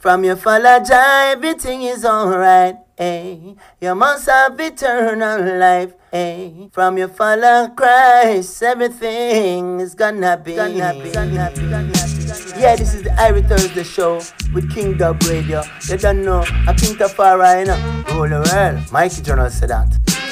From your follow Jah, everything is alright. Hey, you must have eternal life. Hey, from your follow Christ, everything is gonna be. Yeah, this is the Irie Thursday show with King Dub Radio. You don't know, I King Tafari, you know. Rule the world. Mikey Journal said that.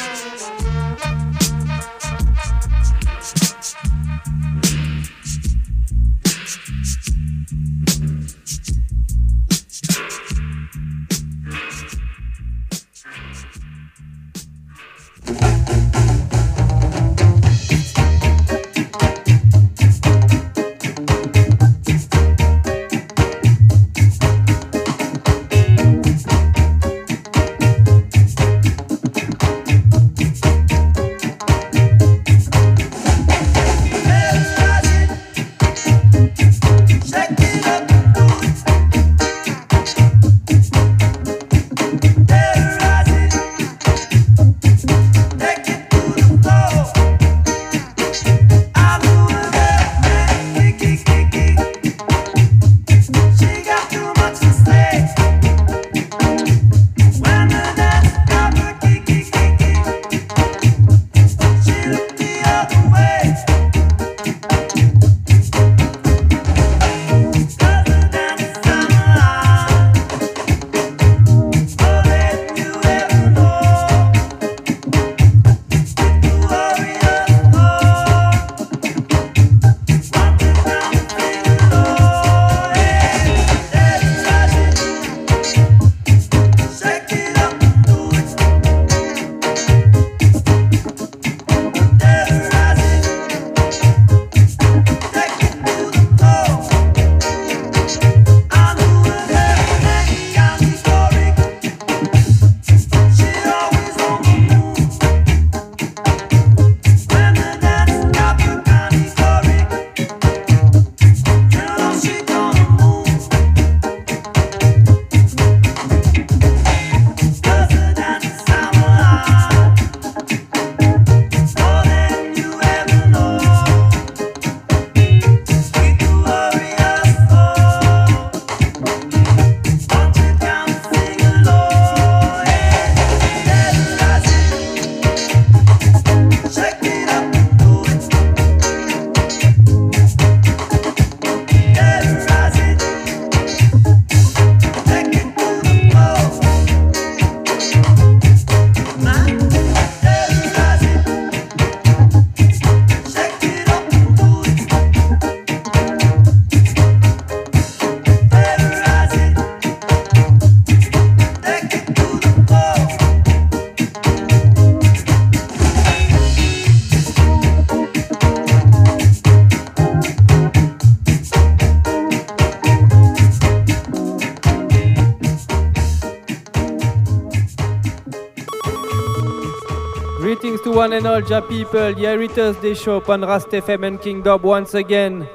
Greetings to one and all Jah people. The Irie Thursday show on Rast FM and King Dub once again.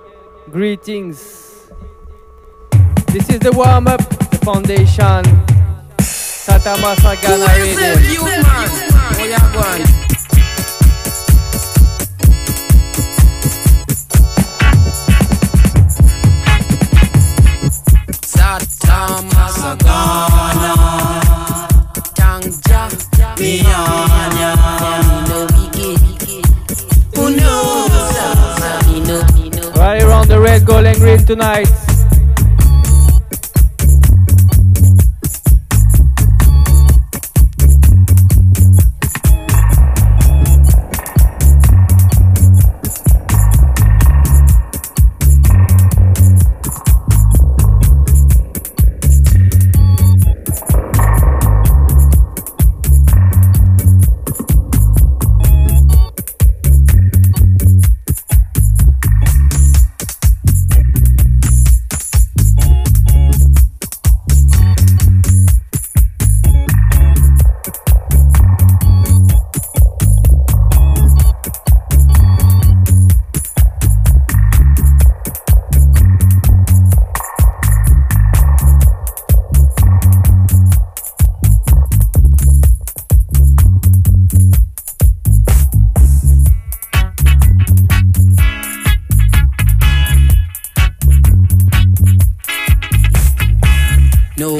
Greetings. This is the warm up, the foundation. Satamasa Ghana Radio. Satamasa Ghana. Tangja. Right around the red, gold and green tonight. No,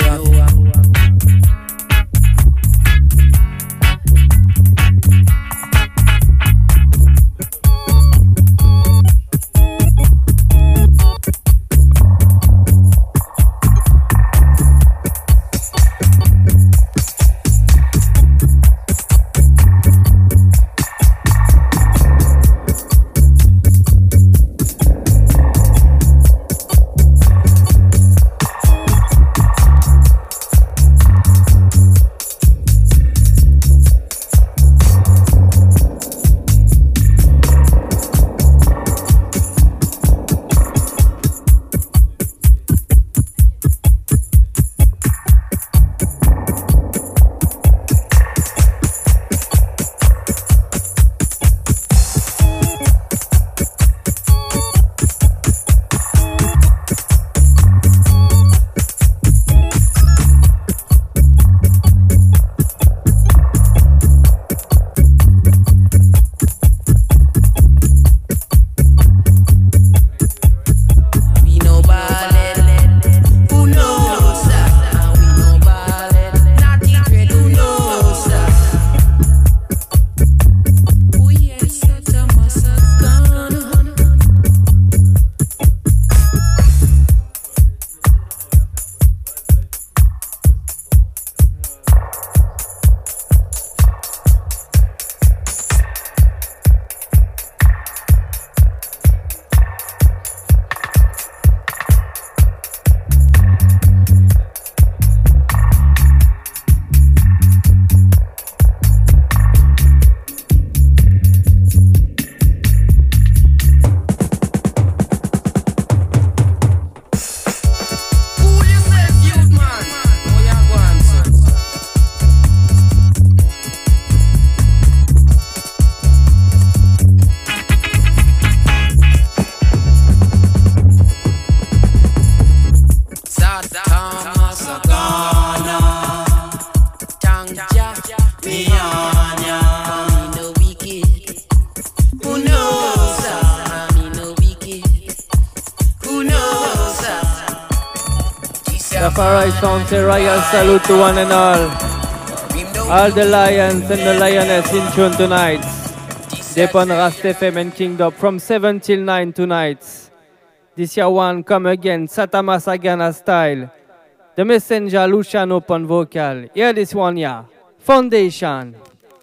Say royal salute to one and all the lions and the lioness in tune tonight. Depon Rast FM and Kingdom from 7 till 9 tonight. This year one come again, Satama Sagana style. The messenger Luciano upon vocal. Hear this one, yeah. Foundation.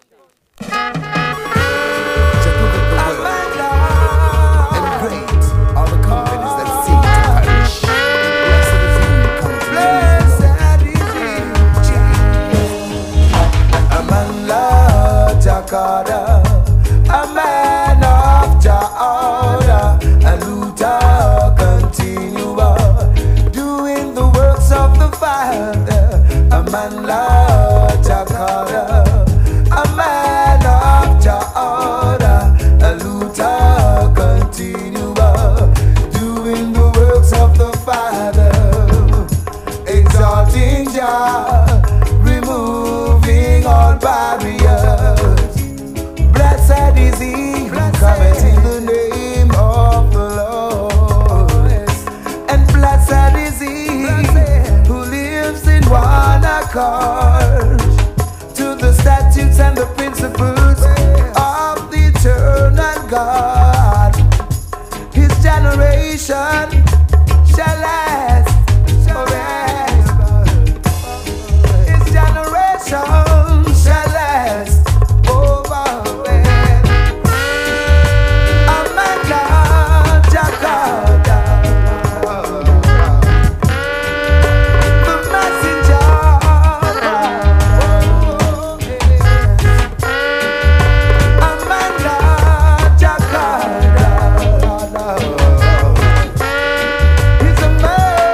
A man of Jah, and Luther continue doing the works of the Father. A man like Jakarta, a man of Jah, and Luther continue doing the works of the Father. Exalting Jah, removing all barriers. Blessed is he who cometh in the name of the Lord. And blessed is he who lives in one accord to the statutes and the principles of the eternal God. His generation shall last forever. His generation shall last. He's a man.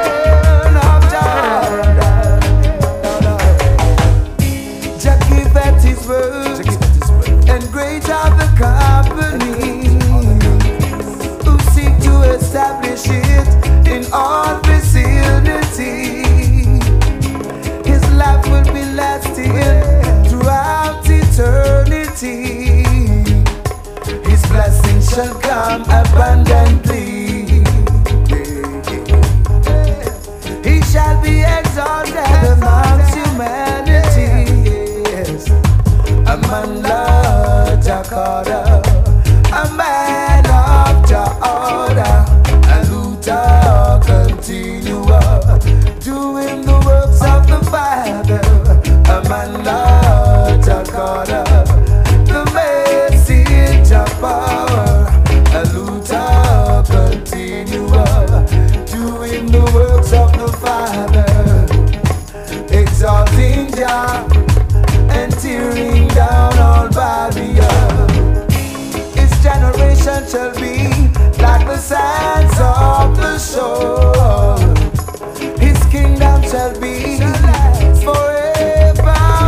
exalted amongst humanity. Yes, a man like Jakarta, a man of order, and Luther continua doing the works of the Father. A man like Jakarta, the message of power, and Luther continua doing the works of the Father, exalting Jah and tearing down all barriers. His generation shall be like the sands of the shore. His kingdom shall be forevermore.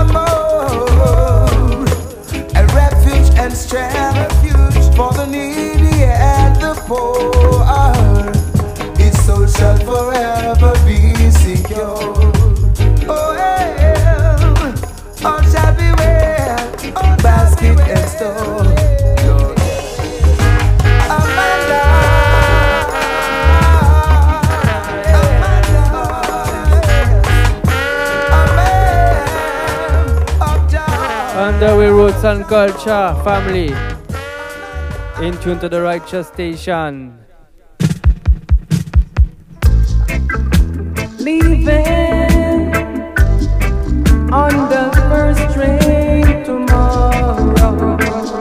A refuge and strength for the needy and the poor. His soul shall forever be secure. Oh, well, all shall be well, basket and store. Under we roots and culture, family. In tune to the righteous station. Leaving on the first train tomorrow.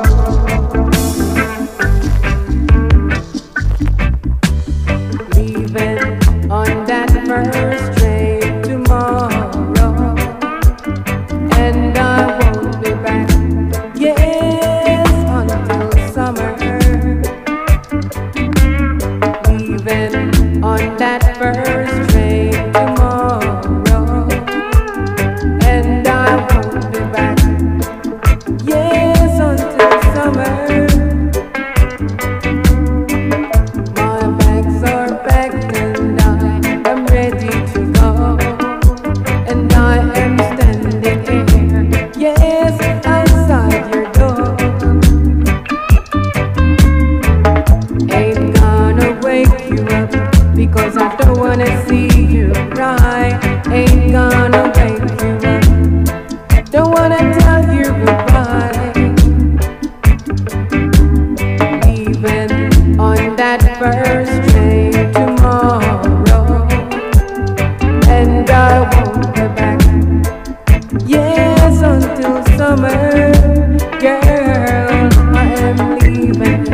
Leaving on that first train tomorrow. And I won't be back, yes, until summer. Leaving on that first train tomorrow. And I won't be back, yes, until summer. My bags are packed and I am ready to go. And I am standing here, yes, outside your door. Ain't gonna wake you up because I don't wanna see you cry. Ain't gonna wake you up, don't wanna tell you goodbye. Leaving on that first train tomorrow. And I won't be back, yes, until summer. Girl, I am leaving.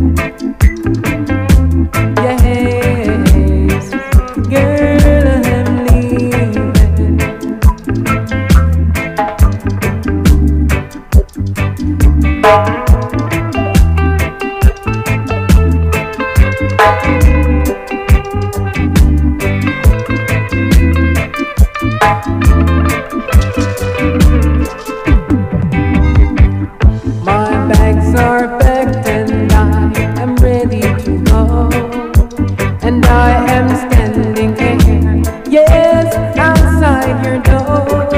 Yes, girl, I am leaving. My bags are packed and I am ready to go. And I am standing here, yes, outside your door.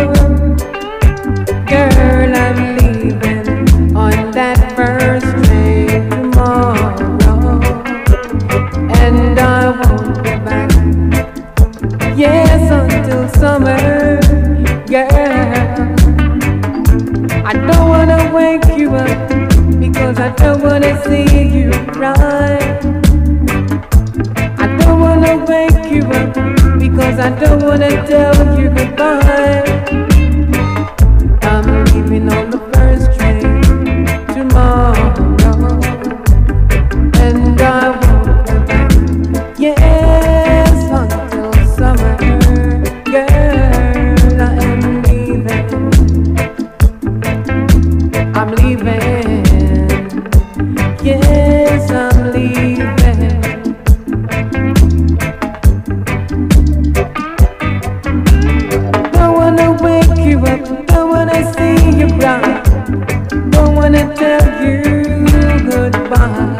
Girl, I'm leaving on that first train tomorrow. And I won't be back, yes, until summer. Girl, I don't wanna wake you up because I don't wanna see you cry. I don't wanna wake you up because I don't wanna tell you goodbye. I'm leaving on the first train tomorrow. And I won't be back, yes, until summer. Girl, I am leaving. I'm leaving, yes, I'm leaving. Don't wanna wake you up, don't wanna see you cry, don't wanna tell you goodbye.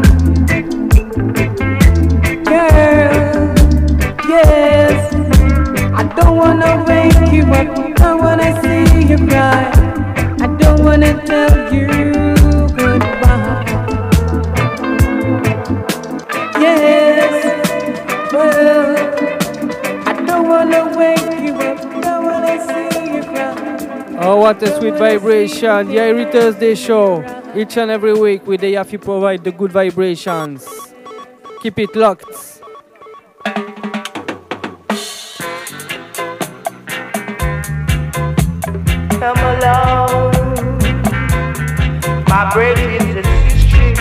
Girl, yes, I don't wanna wake you up, don't wanna see you cry, I don't wanna tell you goodbye. Yes, well, I don't wanna wait. wake you up, don't wanna see you cry. Oh, what a sweet vibration. The Every Thursday show. Each and every week we they have to provide the good vibrations. Keep it locked. Come along, my brethren and sisters,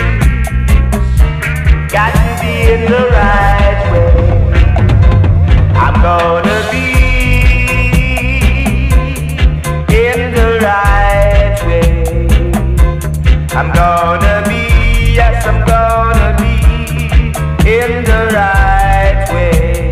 got to be in the right way. I'm gonna be in the right way. I'm gonna be, yes, I'm gonna be in the right way.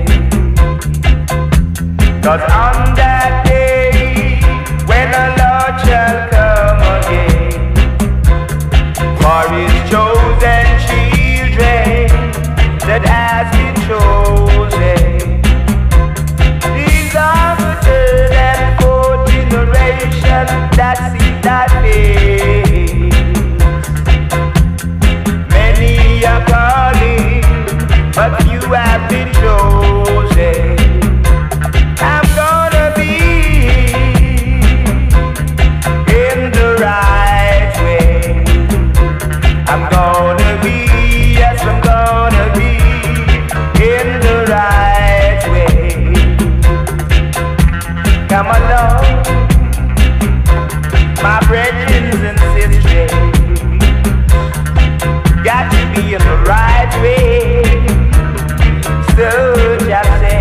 'Cause on that day, when the Lord shall come again, for his chosen children that has been chosen, these are the third and fourth generation that see that face. Many are calling, but few have been chosen. I'm gonna be in the right way. I'm gonna be, yes, I'm gonna be in the right way. Come along, my brethren and sisters, got to be in the right way. So just say,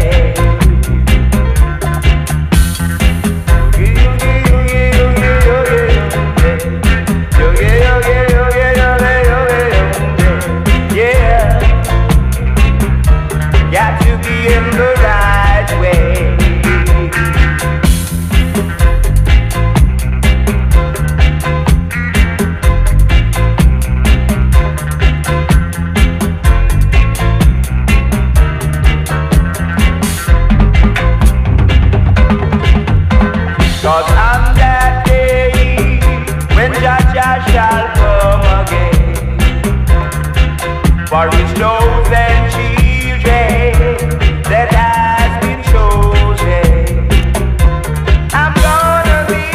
yeah, got to be in the right way. Cause on that day, when Jah shall come again, for his chosen children that has been chosen, I'm gonna be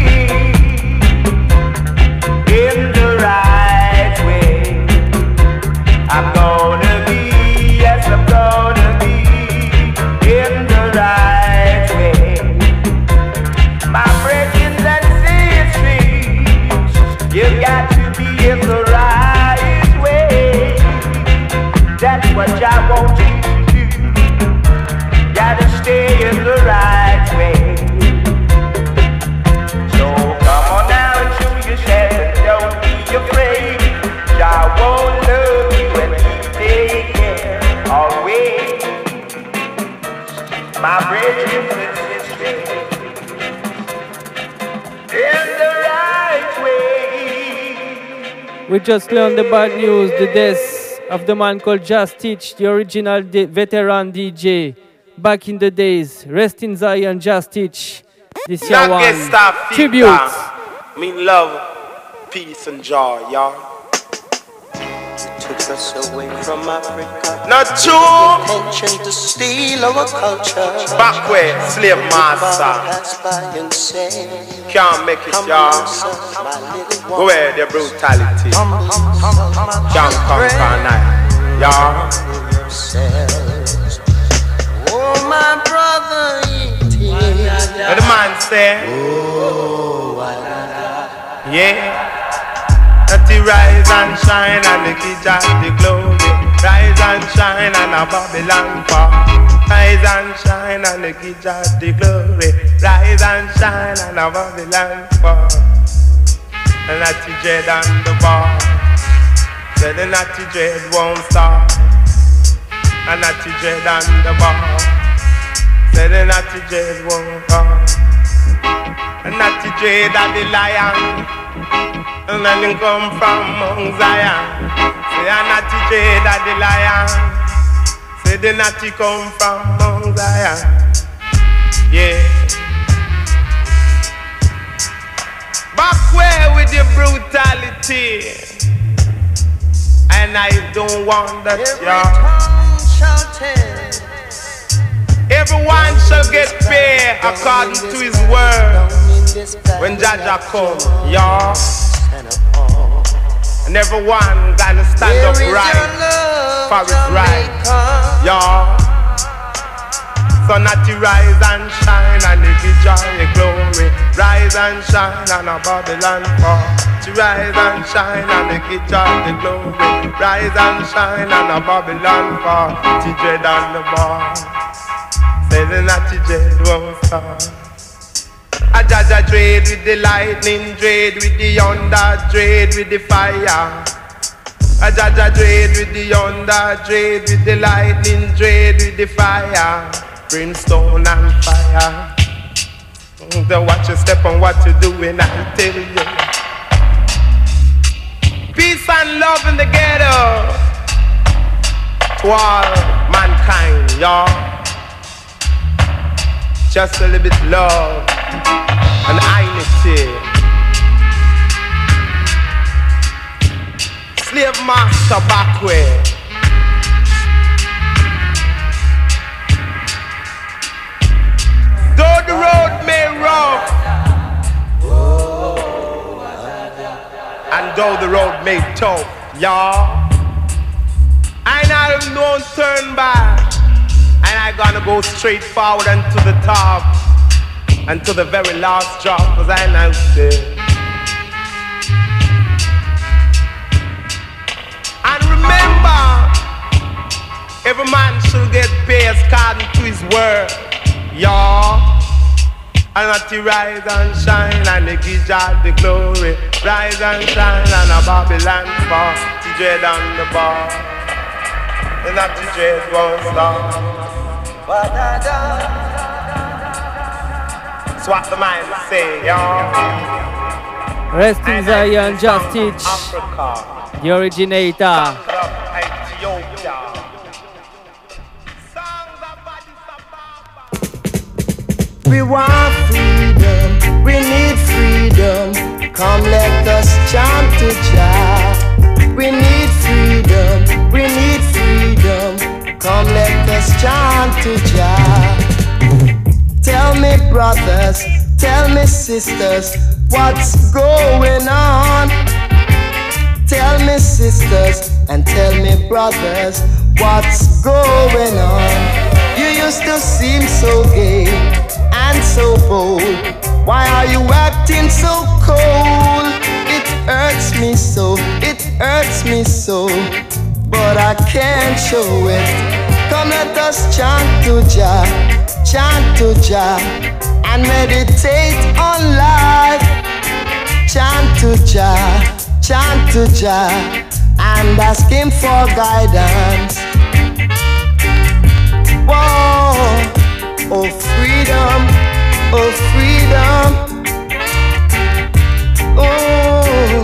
in the right way. I'm gonna be, yes, I'm gonna be in the right way. My brethren and sisters, you got to be in the right way. That's what I want you to do. Gotta stay in the right way. So come on now and show yourself and don't be afraid. Jah won't love you and He take care always. My brethren and sisters, in the right way. We just learned the bad news, the death of the man called Just Teach, the original veteran DJ. Back in the days, rest in Zion, Just Teach. This year one tribute. Mean love, peace and joy, y'all. Took us away from Africa. Not true. Intention to steal our culture. Backward, slave master. Can't make it, y'all. Go where the brutality. Can't conquer night, y'all. Oh, my brother, What the man say? Yeah. That he rise and shine and the kids at the glory. Rise and shine and a Babylon fall. Rise and shine and the kids at the glory. Rise and shine and a Babylon fall. And that the dread on the bar. Said the natty dread won't stop. And that the dread on the bar. Said the natty dread won't come. And that the dread of the lion. And then he come from Mount Zion. Say a natty dread of the lion. Say the natty come from Mount Zion. Yeah. Back where with the brutality. And I don't want that, y'all. Everyone shall get paid according to his word when Jaja comes, y'all. And everyone gotta stand up right for it right, y'all. So not to rise and shine and give joy and glory. Rise and shine and a Babylon fall. To rise and shine and give joy and glory. Rise and shine and a Babylon fall. To dread on the bar. Say the natty dread won't stop. A Jaja dread with the lightning, dread with the thunder, dread with the fire. A Jaja dread with the thunder, dread with the lightning, dread with the fire. Brimstone and fire. Don't watch your step on what you're doing, I tell you. Peace and love in the ghetto to all mankind, y'all. Just a little bit love and unity. Slave master backward. Though the road may rough, and though the road may tough, y'all, I have no turn back, and I gonna go straight forward and to the top, and to the very last drop, as I now say. And remember, every man shall get paid according to his word. Y'all, and not to rise and shine and they give God the glory. Rise and shine and a Babylon fall. To dread on the bar, and not to dread won't stop. That's what the mind say, y'all. Rest in Zion, Just Teach, Africa, the originator. Ethiopia. We want freedom, we need freedom. Come let us chant to Jah. We need freedom, we need freedom. Come let us chant to Jah. Tell me brothers, tell me sisters, what's going on? Tell me sisters and tell me brothers, what's going on? You used to seem so gay and so bold. Why are you acting so cold? It hurts me so, it hurts me so, but I can't show it. Come let us chant to Jah, chant to Jah, and meditate on life. Chant to Jah, chant to Jah, and ask Him for guidance. Whoa, oh freedom, oh freedom, oh.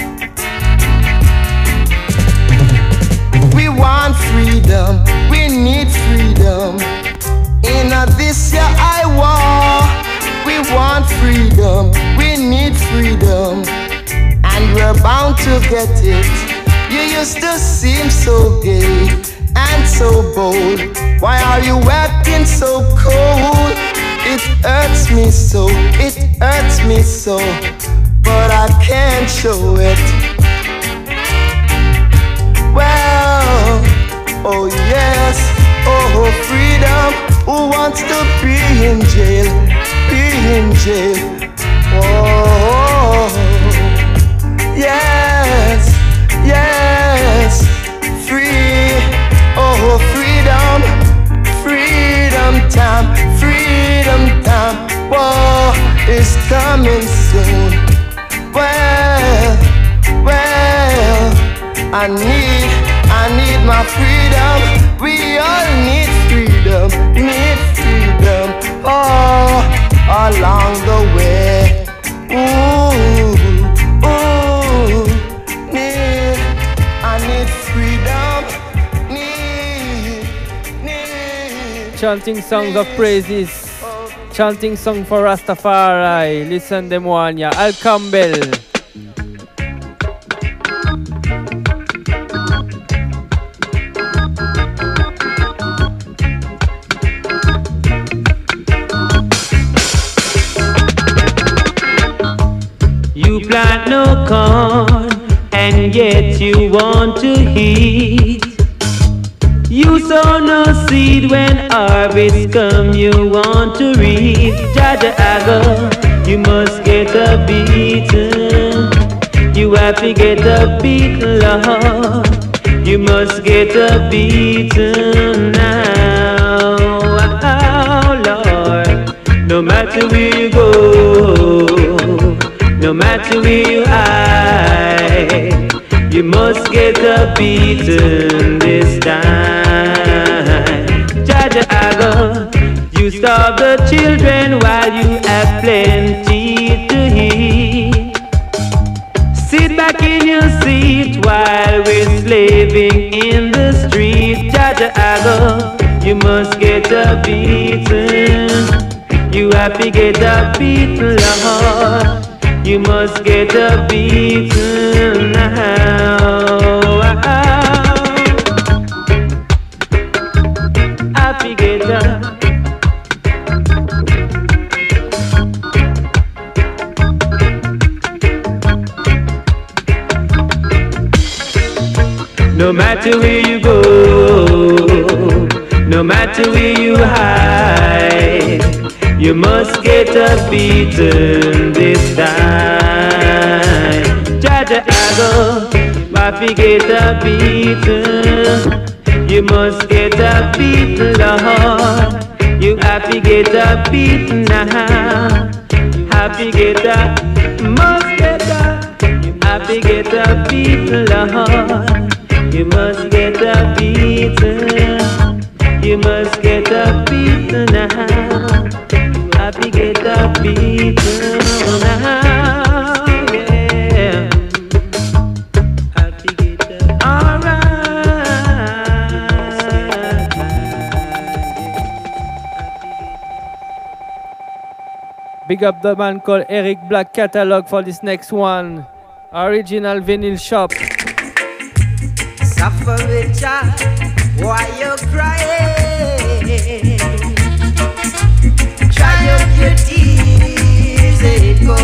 We want freedom, we need freedom. In this year I war, we want freedom, we need freedom, and we're bound to get it. You used to seem so gay and so bold. Why are you acting so cold? It hurts me so, it hurts me so, but I can't show it. Well, oh yes, oh freedom. Who wants to be in jail? Be in jail. Oh, yes, yes, free. Oh, freedom, freedom time, freedom time. War is coming soon. Well, I need my freedom. We all need freedom, oh, along the way. Ooh, I need freedom, Chanting songs of praises, chanting song for Rastafari. Listen them one, yeah. Al Campbell. got no corn, and yet you want to eat. You sow no seed when harvest come, you want to reap. Jaja Ago, you must get a beating. You have to get a beating, Lord. You must get a beating now. Oh, Lord. No matter where you go, no matter where you hide, you must get a beating this time. Jaja Ago, you starve the children while you have plenty to eat. Sit back in your seat while we're slaving in the street. Jaja Ago, you must get a beating. You have to get a beating, Lord. You must get a beating now. Have to get a. No matter where you go, no matter where you hide, you must get a beating this time. Jaja Ago, Papi get a beating. You must get a beating, Lord. You have to get a beating now. Have to get a, must get a, you have to get a beating, Lord. You must get a beating. You must get a beating now. You have to get a beating now. Yeah. Have to get a. Alright. Big up the man called Eric Black Catalog for this next one. Original vinyl shop. Suffer with child, why you crying? Dry up your tears, it go.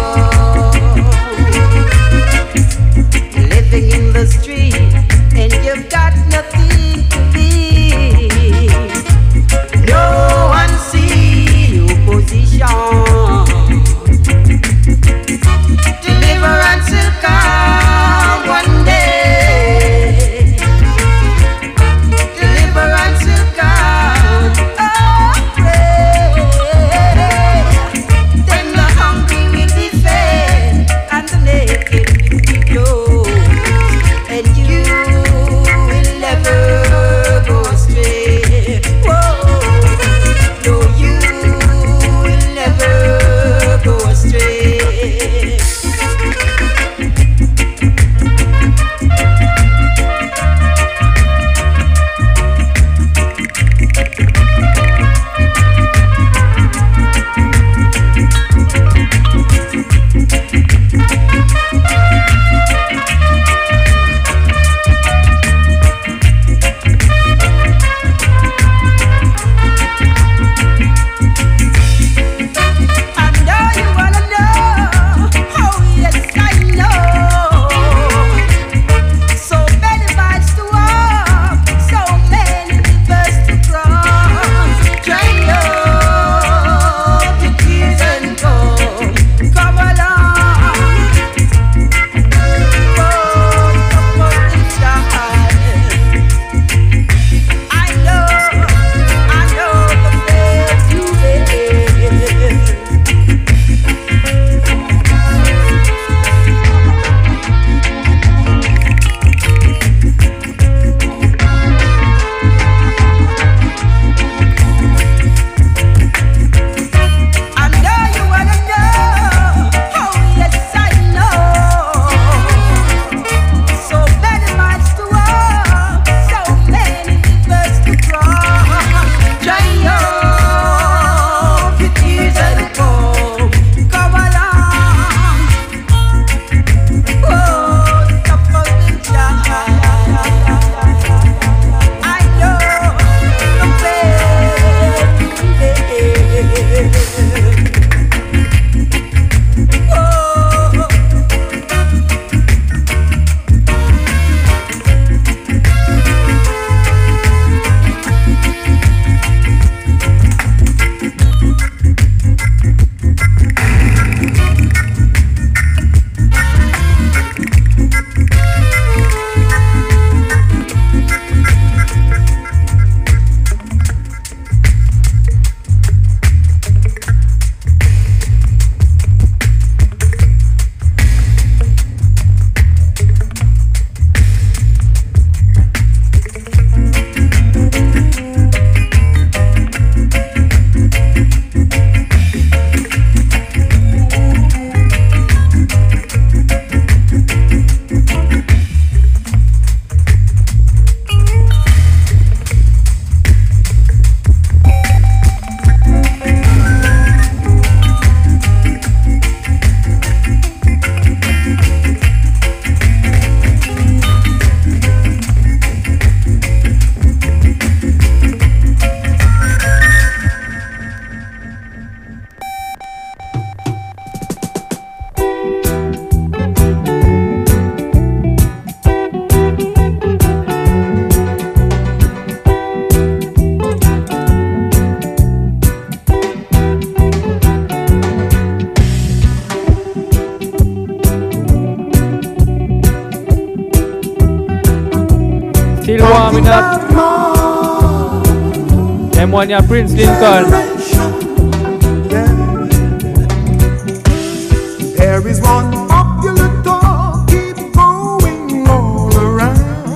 Living in the street, and you've got nothing to eat. No one see your position. Deliverance will come one day. Deliverance will come. coming up. M1 ya Prince Lincoln. There is one popular talk keep going all around.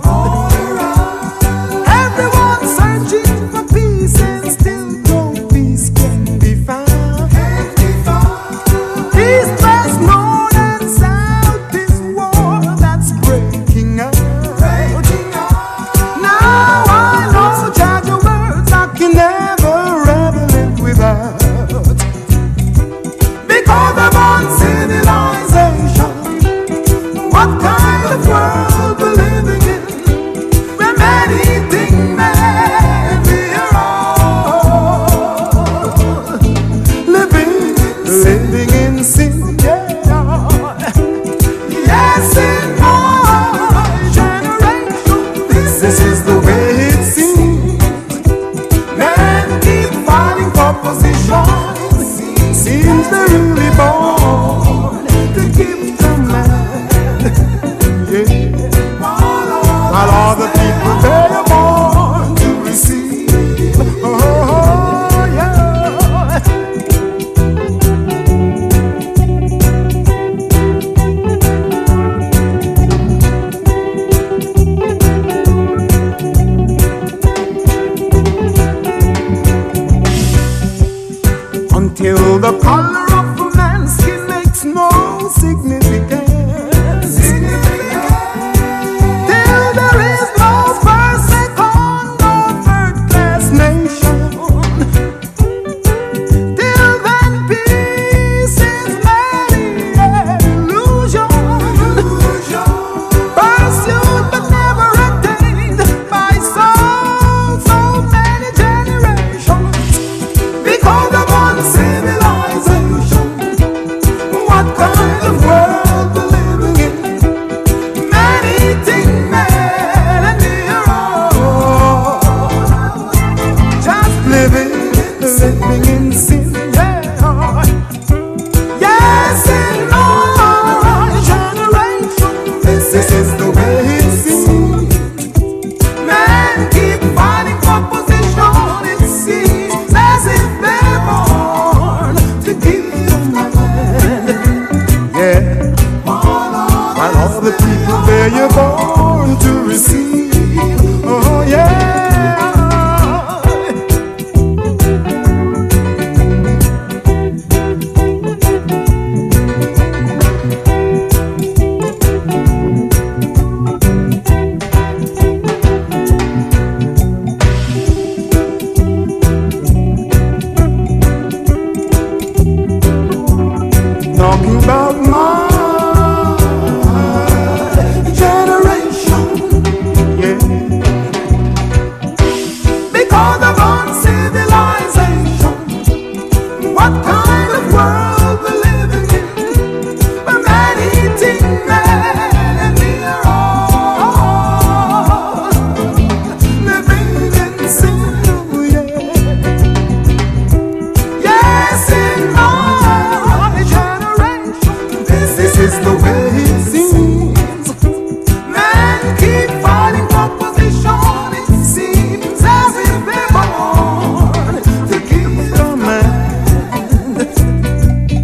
Everyone searching for peace and still no peace can be found. East, west, north and south is war that's breaking out. Now I know Jah your words I can never ever live without. Because I'm on civilization. What kind of world we're living in? Where many things may be wrong. Living in sin, yeah. Yes, in my generation, this is the way it seems. Men keep fighting for position. Seems they're really born to give command, yeah. While all the people they are born to receive, oh yeah. Until the color of a man's skin makes no significance. Till there is no first, second, or third class nation. Till then peace is merely an illusion. Pursued but never attained by so many generations. Because of civilization, what kind of world we're living in? Many things made and wrong. Just living in sin, yeah. Yes, in our generation, this is the way it seems. Men keep fighting for position, it seems as if they're born to give command, yeah. While all the people there you're born to receive, oh yeah. Talking about my generation, yeah. Because of uncivilization, what kind of world we're living in? Where many things made and we are all living in sin, yeah. Yes, in my generation, this is the way it seems. Men keep fighting for position. It seems as if they're born to give command.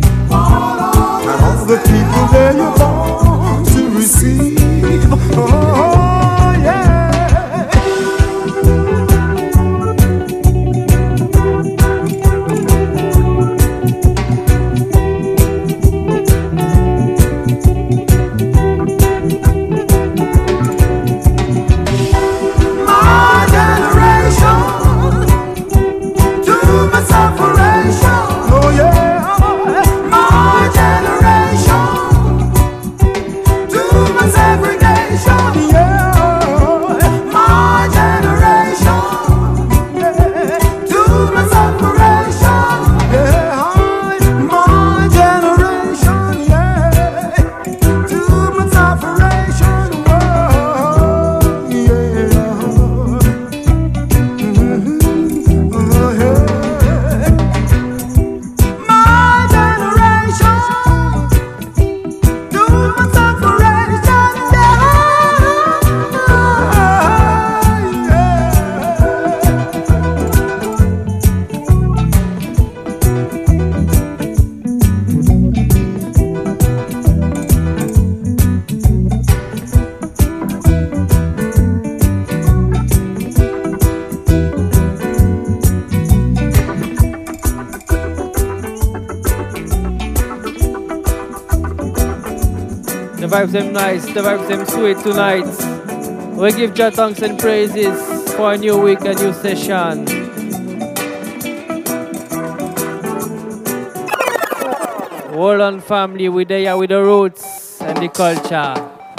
The vibes them nice, the vibes them sweet tonight. We give Jah thanks and praises for a new week, a new session. Hold on, family, we there with the roots and the culture.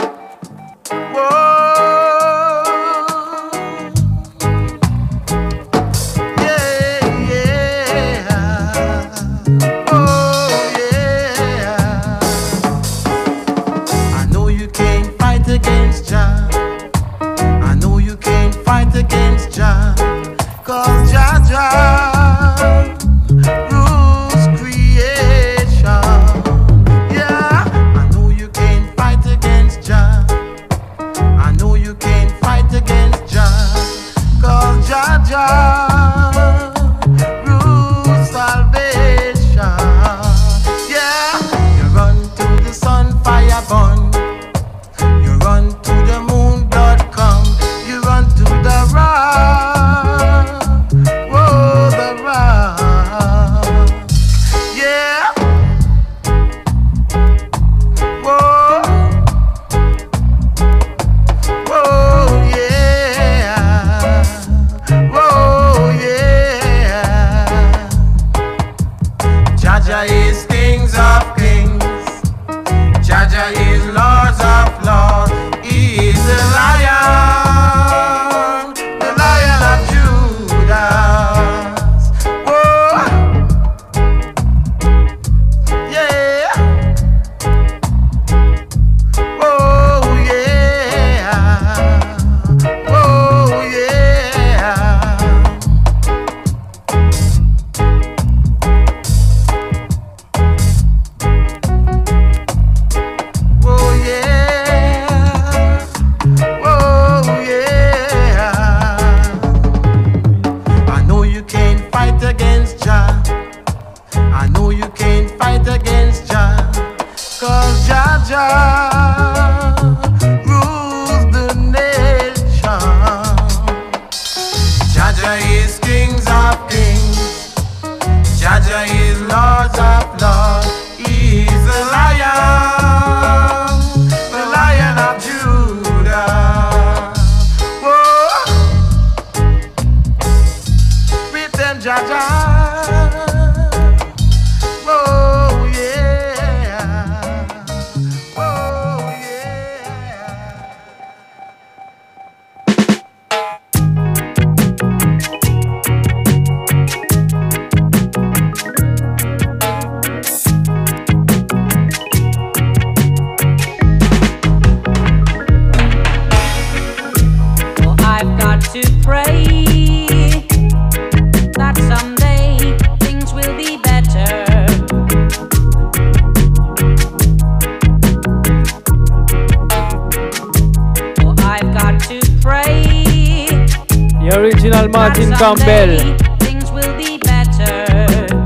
Martin Campbell. Things will be better.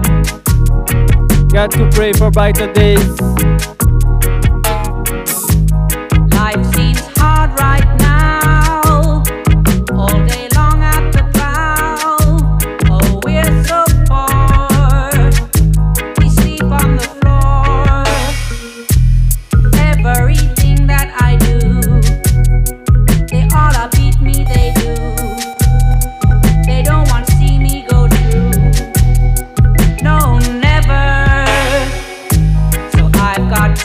Got to pray for brighter days. Life seems hard right now. All day long at the plow. Oh, we're so poor. We sleep on the floor. Everything that I do, they all beat me, they do. They don't want to see me go through. No, never. So I've got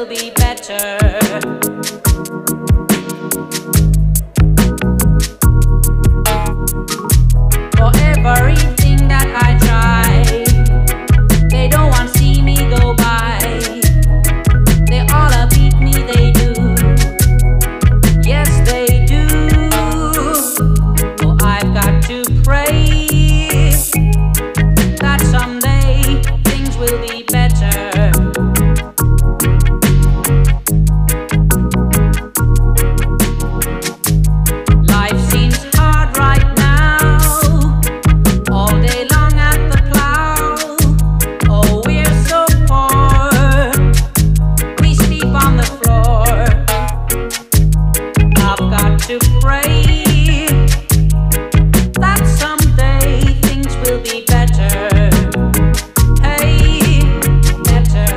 will be better. For everything that I try, they don't want to see me go by. They all beat me, they do. Yes, they do. Oh, I've got to pray that someday things will be better. Life seems hard right now, all day long at the plow. Oh, we're so poor, we sleep on the floor. I've got to pray that someday things will be better. Hey, better.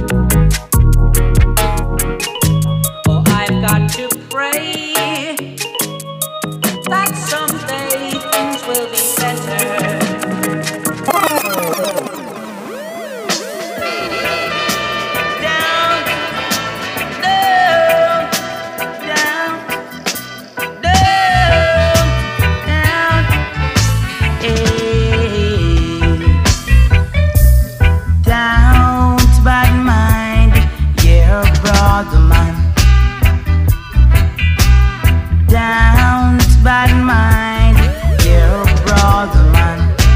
Oh, I've got to pray that someday things will be better. Down, down, down, down, Don't bad mind, yeah, brother man. Don't bad mind, yeah, brother man.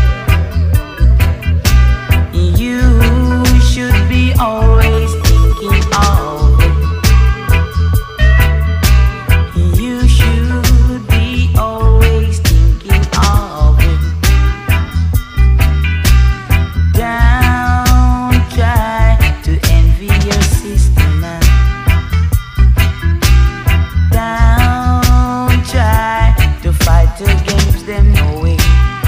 You should be always thinking of it. You should be always thinking of it. Don't try to envy your sister, man. Don't try to fight against them, no way.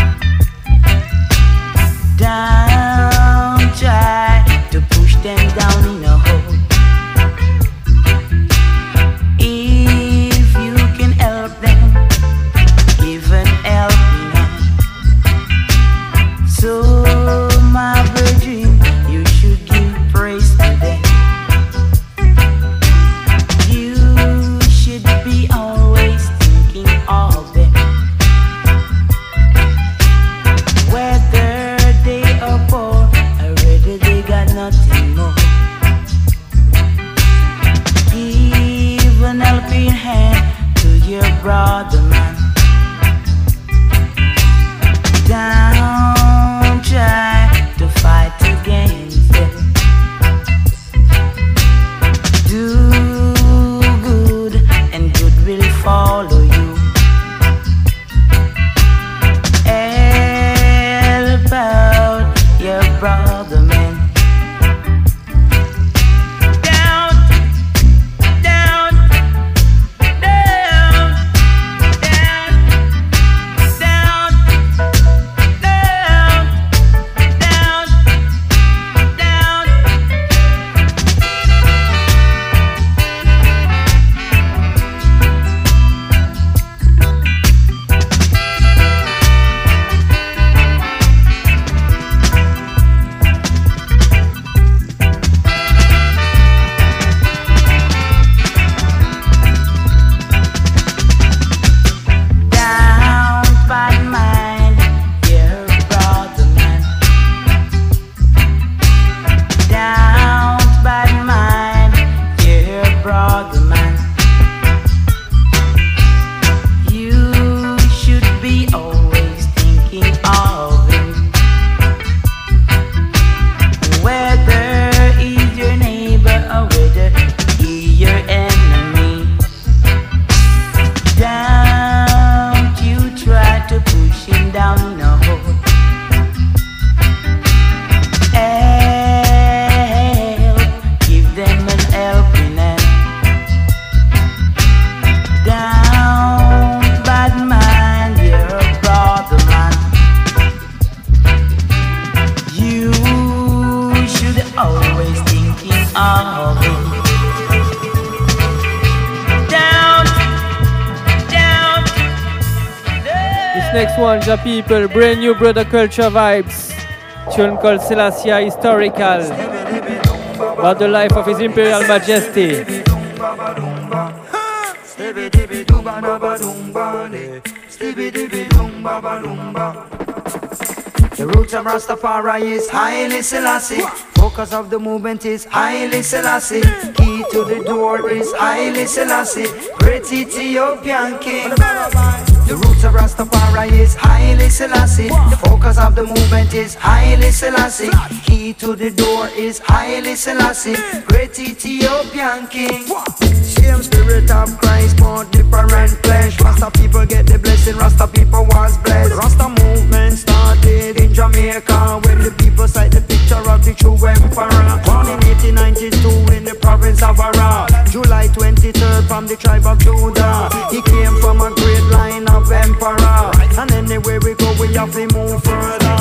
Don't try to push them down in a hole. If you can help them, give an helping hand. So, my virgin, you should give praise to them. You should be always thinking of them. Whether they are poor or whether they got nothing more. Give an helping hand to your brother, man. Don't try to fight against them. Do good and good will follow you. Help out your brother, man. Down, down, down, down, down, down, down, down. Don't bad mind, your brother, man. Don't bad mind, your brother, man. You should be always thinking of him. Whether he's your neighbor or whether he's your enemy. Don't you try to push him down in a hole. Help, give them an helping hand. Don't bad mind your brother, man. You should always thinking of him. Down, down, This next one, the people, brand new brother culture vibes. Tune called Selassie Historical. about the life of His Imperial Majesty. The roots of Rastafari is Haile Selassie. Focus of the movement is Haile Selassie. Key to the door is Haile Selassie. Great Ethiopian king. The roots of Rastafari is Haile Selassie. The focus of the movement is Haile Selassie. Key to the door is Haile Selassie. Great Ethiopian king. Same spirit of Christ, but different flesh. Rasta people get the blessing, Rasta people was blessed. Rasta movement started in Jamaica when the people sight the picture of the true emperor. Born in 1892 in the province of Ara. July 23rd from the tribe of Judah. He came from a great line of emperor. And anywhere we go we have to move further.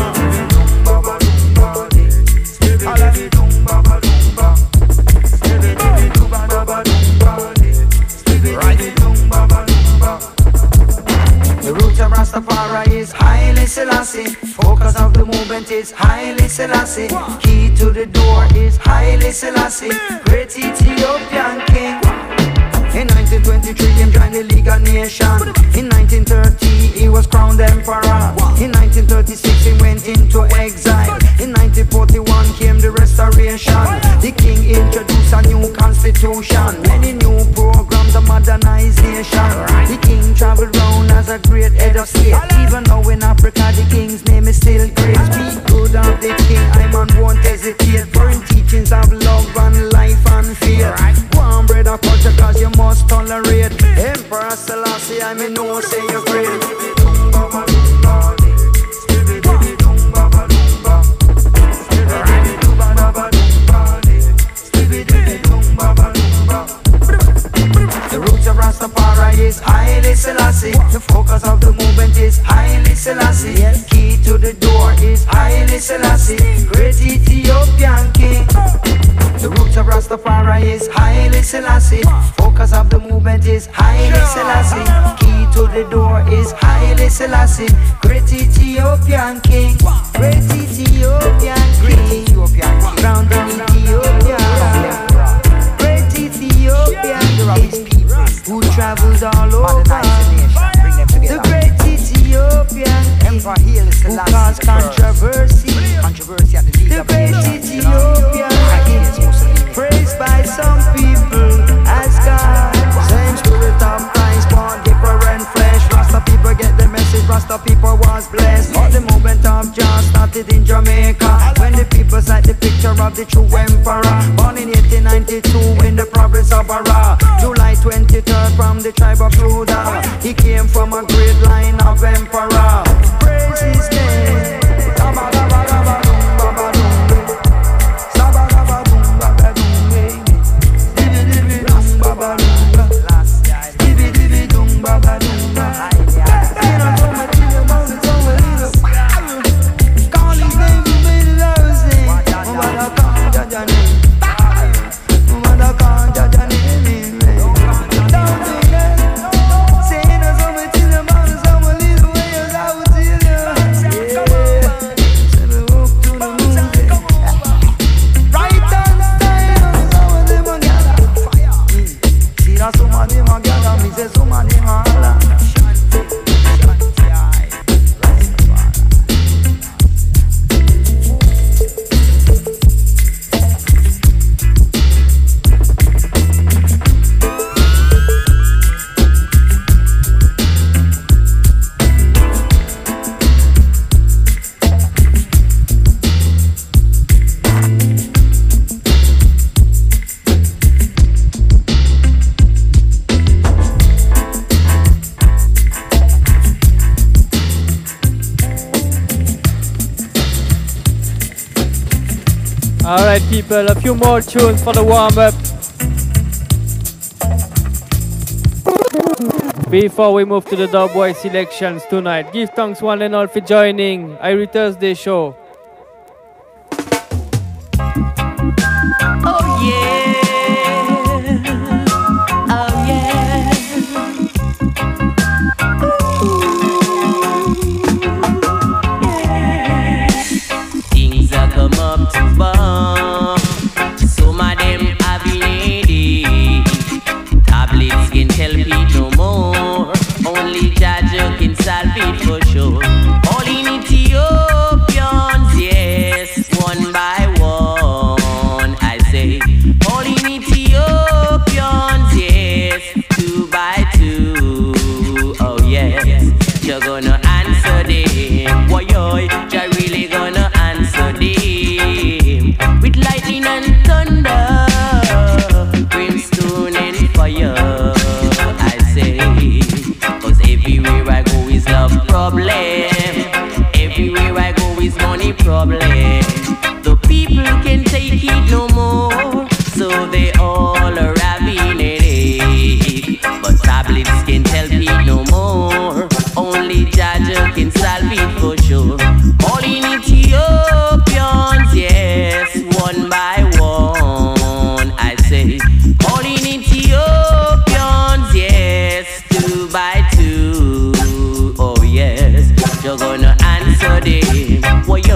The roots of Rastafari is Haile Selassie. Focus of the movement is Haile Selassie. Key to the door is Haile Selassie. Great Ethiopian king. In 1923 he joined the League of Nations. In 1930 he was crowned emperor. In 1936 he went into exile. In 1941 came the restoration. The king introduced a new constitution. Many new programs of modernization. The king traveled round as a great head of state. Even though in Africa the king's name is still great. Speak good of the king, I man won't hesitate. For in teachings of love and life and faith. Go on brother culture cause you must tolerate. Emperor Selassie I may know say you're great. The roots of Rastafari is Haile Selassie. The focus of the movement is Haile Selassie. Key to the door is Haile Selassie. Great Ethiopian king. The roots of Rastafari is Haile Selassie. Focus of the movement is Haile Selassie. Key to the door is Haile Selassie. Great Ethiopian king. Great Ethiopian king. Ground in Ethiopia. Great Ethiopian king. Who travels all over. The great Ethiopian king. Who caused controversy. The great Ethiopian king. Praised by some people as God. Same spirit of Christ, born different flesh. Rasta people get the message, Rasta people was blessed. The movement of Jah started in Jamaica when the people sight the picture of the true emperor. Born in 1892 in the province of Ara. July 23rd from the tribe of Judah. He came from a great line of emperor. Praise his name. Alright people, a few more tunes for the warm-up before we move to the Dubboy selections tonight. Give thanks one and all for joining Irie Thursday show. Oh yeah, oh yeah. Things are come up to bomb. So many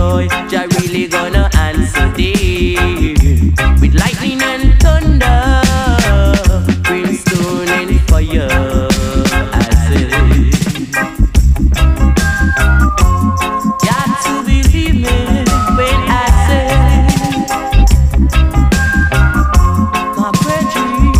yo, Jah really gonna answer them with lightning and thunder, brimstone and fire. I said, got to believe me when I say, my brethren,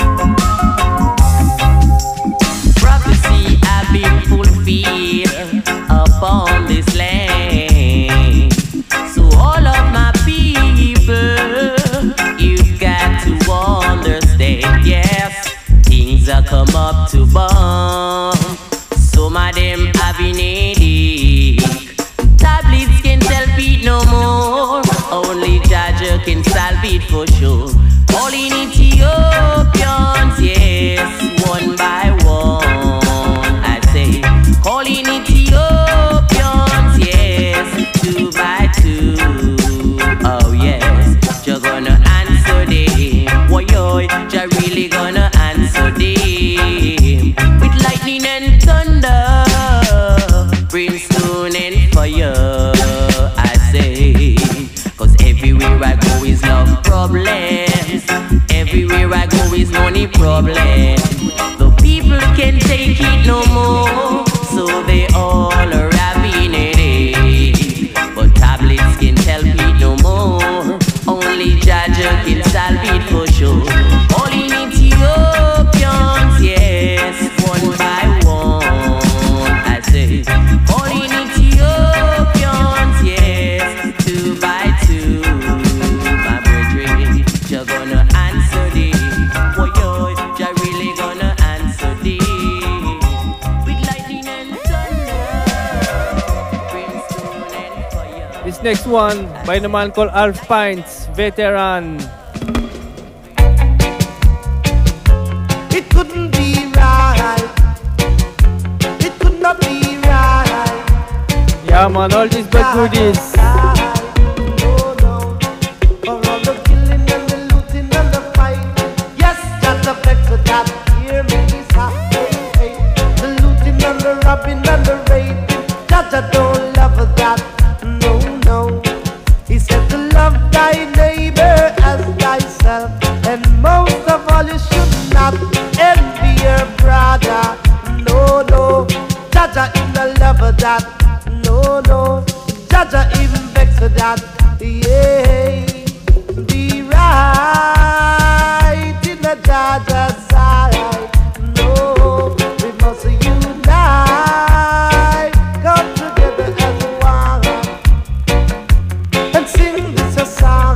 prophecy have been fulfilled upon this land. So all of my people, you've got to understand, yes, things are come up to bomb. Some of them having headache. Tablets can help it no more. Only Jaja can solve it for sure. All in Ethiopians, yes, one by one, I say. Calling Ethiopians, yes, 2 by 2. Oh yes, Jah gonna answer them. Why yo, Jah really gonna answer them with lightning and thunder, brimstone and fire. I say, 'cause everywhere I go is love problems. Everywhere I go is money problem. The people can take it no more, so they all are having it. But tablets can help it no more. Only Jaja can solve it for sure. All in Ethiopians, yes, one by one. I say, all in Ethiopians, yes, 2 by 2. My brethren, Jah gonna answer them. Boy, yo, Jah really gonna answer them with lightning and thunder, brimstone and fire. This next one by the man called Alf Pints, veteran. It couldn't be right. It could not be right. Yeah man, all these bad goodies. No, no. For all the killing and the looting and the fight. Yes, just a flex of that. Hear me, sir. Hey, the looting and the robbing and the raping. Just I don't love that. No, no. He said to love thy neighbor as thyself. And most of all, you should not envy your brother. No, no. Jaja in the love of that. No, no. Jaja even vex for that. Yeah. Be right in the Jaja side. No, we must unite. Come together as one and sing this a song.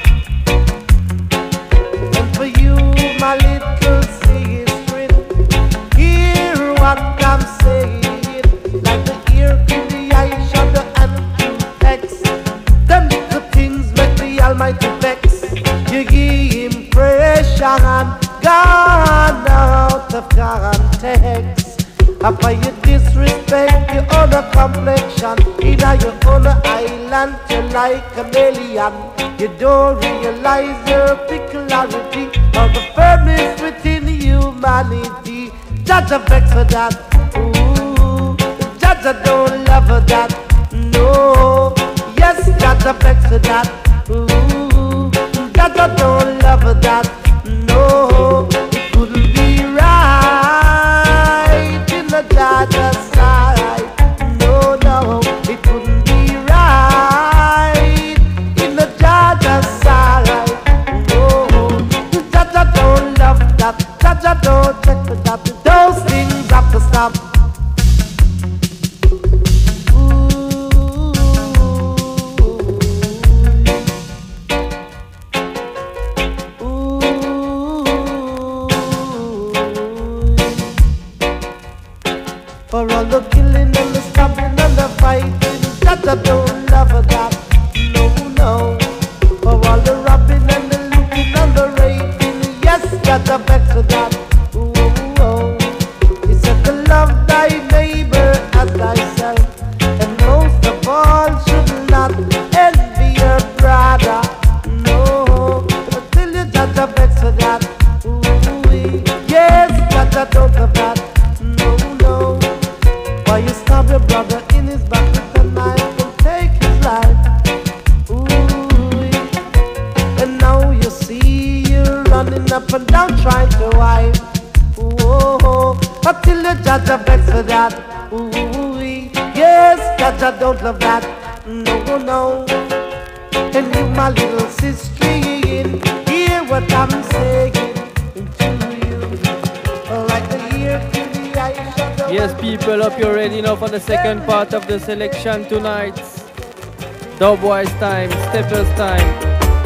And for you, my little sister, hear what I'm saying. Like the ear in the eye, shadow and text. Them little things make the Almighty vex. You give impression and gone out of context. After you disrespect your own complexion, in your own island, you're like a chameleon. You don't realize your peculiarity or the firmness within humanity. Jaja vex for that. Ooh, Jaja don't love that. No, yes, Jaja vex for that. Ooh, Jaja don't love that. No, it couldn't be right in the Jaja side. No, no, it couldn't be right in the Jaja side. No, Jaja don't love that. Jaja don't check for that. Those things have to stop. For all the killing and the stabbing and the fighting, Jaja don't love that. No, no. For all the robbing and the looting and the raping, yes, Jaja vex for that. Ooh, oh. He said to love thy neighbor as thyself, and most of all should not envy your brother. No, I tell you, Jaja vex for that. Ooh, yes, Jaja don't love that. No, no. Why you stab your brother in his back with a knife and take his life? don't try to hide. Ooh, until the judge begs for that. Ooh, yes, judge don't love that. No, no. And you, my little sister, hear what I'm saying to you. Like the ear to the eyes of the Yes, people, hope you're ready now for the second part of the selection tonight. Dubwise time, Steppers time.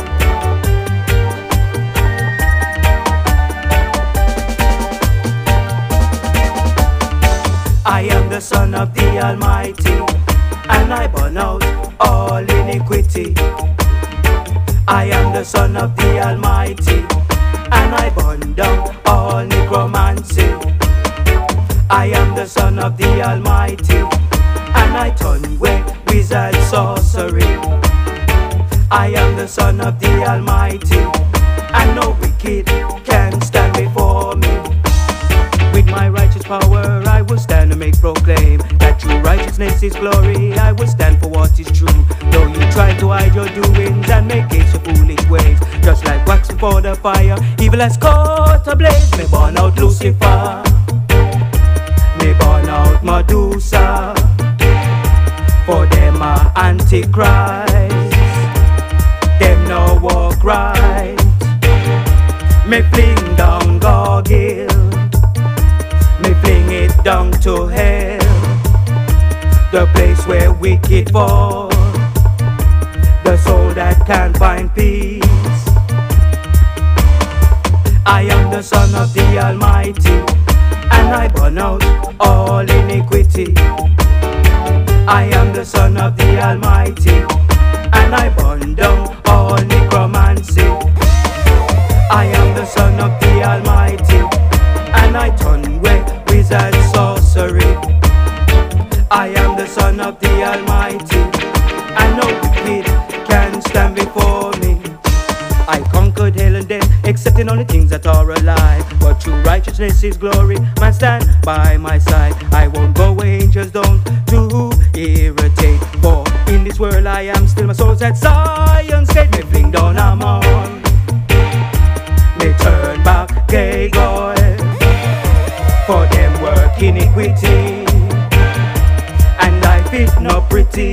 I am the Son of the Almighty, and I burn out all iniquity. I am the Son of the Almighty, and I burn down all necromancy. I am the Son of the Almighty, and I turn away wizard sorcery. I am the Son of the Almighty, and no wicked can stand before me. With my righteous power I will stand and make proclaim that true righteousness is glory. I will stand for what is true, though you try to hide your doings and make haste your foolish ways. Just like wax before the fire, evil has caught a blaze. Me burn out Lucifer, me burn out Medusa, for them are antichrist, them no walk right. Me fling down Gargill, me fling it down to hell, the place where wicked fall, the soul that can't find peace. I am the Son of the Almighty, and I burn out all iniquity. I am the Son of the Almighty, and I burn down all necromancy. I am the Son of the Almighty, and I turn away wizard sorcery. I am the Son of the Almighty, and no wicked can stand before me. I conquered hell and death, accepting only things that are alive. But true righteousness is glory, man stand by my side. I won't go where angels don't to irritate, for in this world I am still my soul's at Zion's gate. Me fling down Ammon, me turn back Gagor, for them work iniquity, and life is not pretty.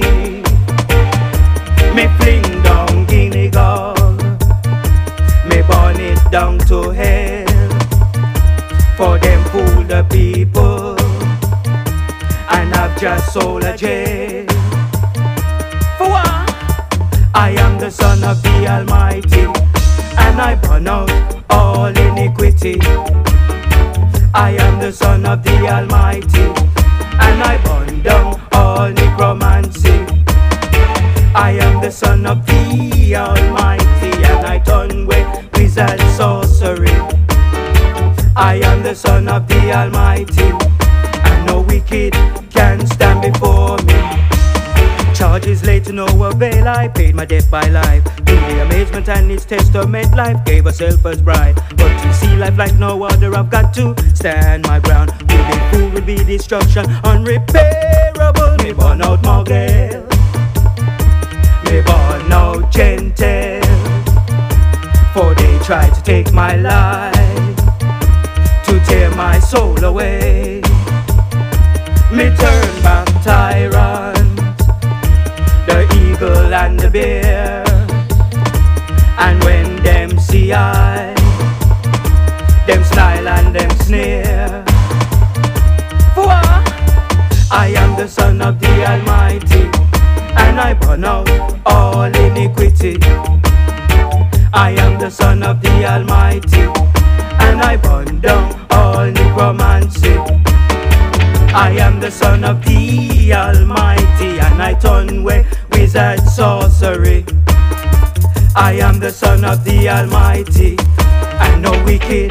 Me fling down Guinea Gog, me burn it down to hell, for them fool the people and have just soul a jail. For what? I am the Son of the Almighty, and I burn out all iniquity. I am the Son of the Almighty, and I burn down all necromancy. I am the Son of the Almighty, and I turn away wizard sorcery. I am the Son of the Almighty, and no wicked can stand before me. Charges laid to no avail, I paid my debt by life. In the amazement and its testament, life gave herself as bride. But to see life like no other, I've got to stand my ground. Moving fool will be destruction, unrepairable. Me burn out Morgel, me burn out Gentle, for they tried to take my life, to tear my soul away. Me turn back tyrant, the eagle and the bear, and when them see I, them smile and them sneer. For I am the Son of the Almighty, and I burn out all iniquity. I am the Son of the Almighty, and I burn down all necromancy. I am the Son of the Almighty, and I turn away wizard sorcery. I am the Son of the Almighty, and no wicked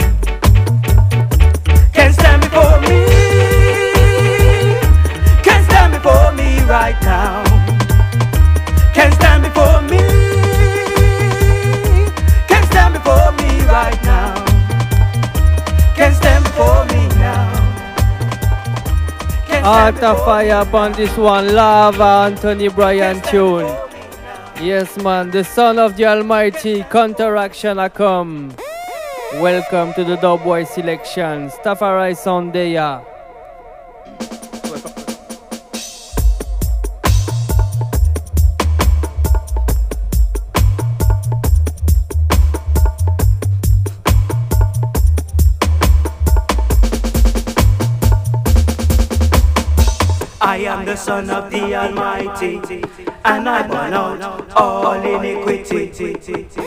can stand before me, can stand before me right now, can stand before me, can stand before me right now, can stand before me now. Heart of fire upon this one, Lava Anthony Bryan tune. Yes man, the Son of the Almighty, counteraction a come. Welcome to the Dubboy selection. Stafari Sunday. I am the Son of the Almighty, and I burn out all iniquity.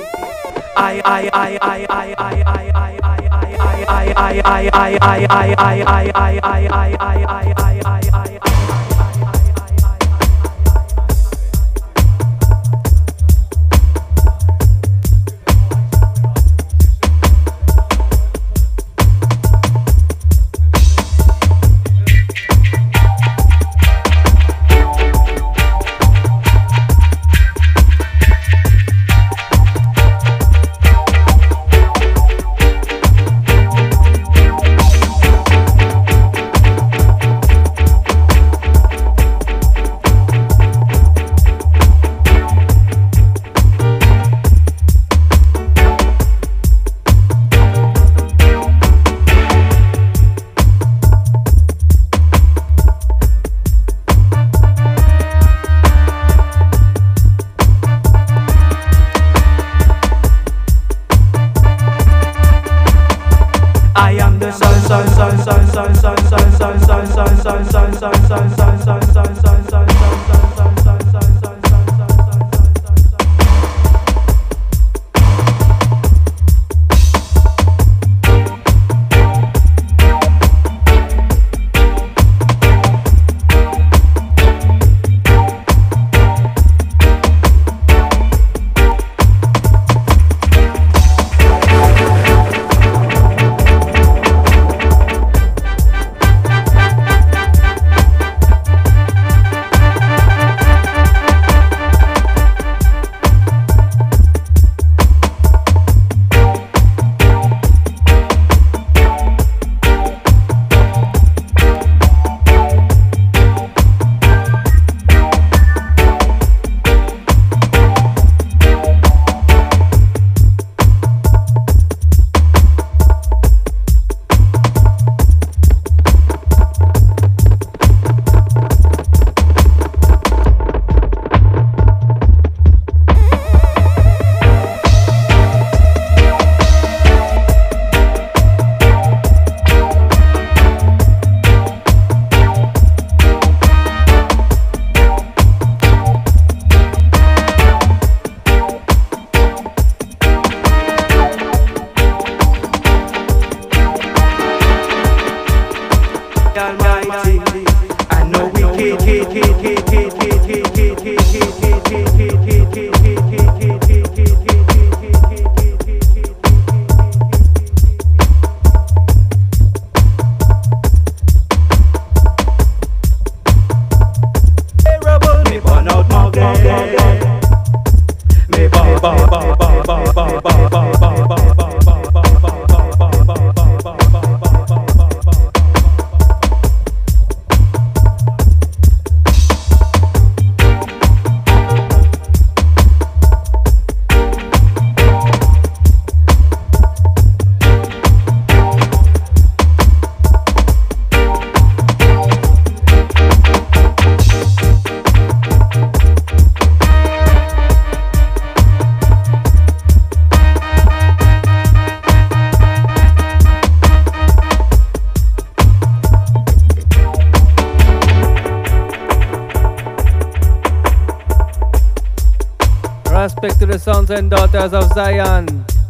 Respect to the sons and daughters of Zion.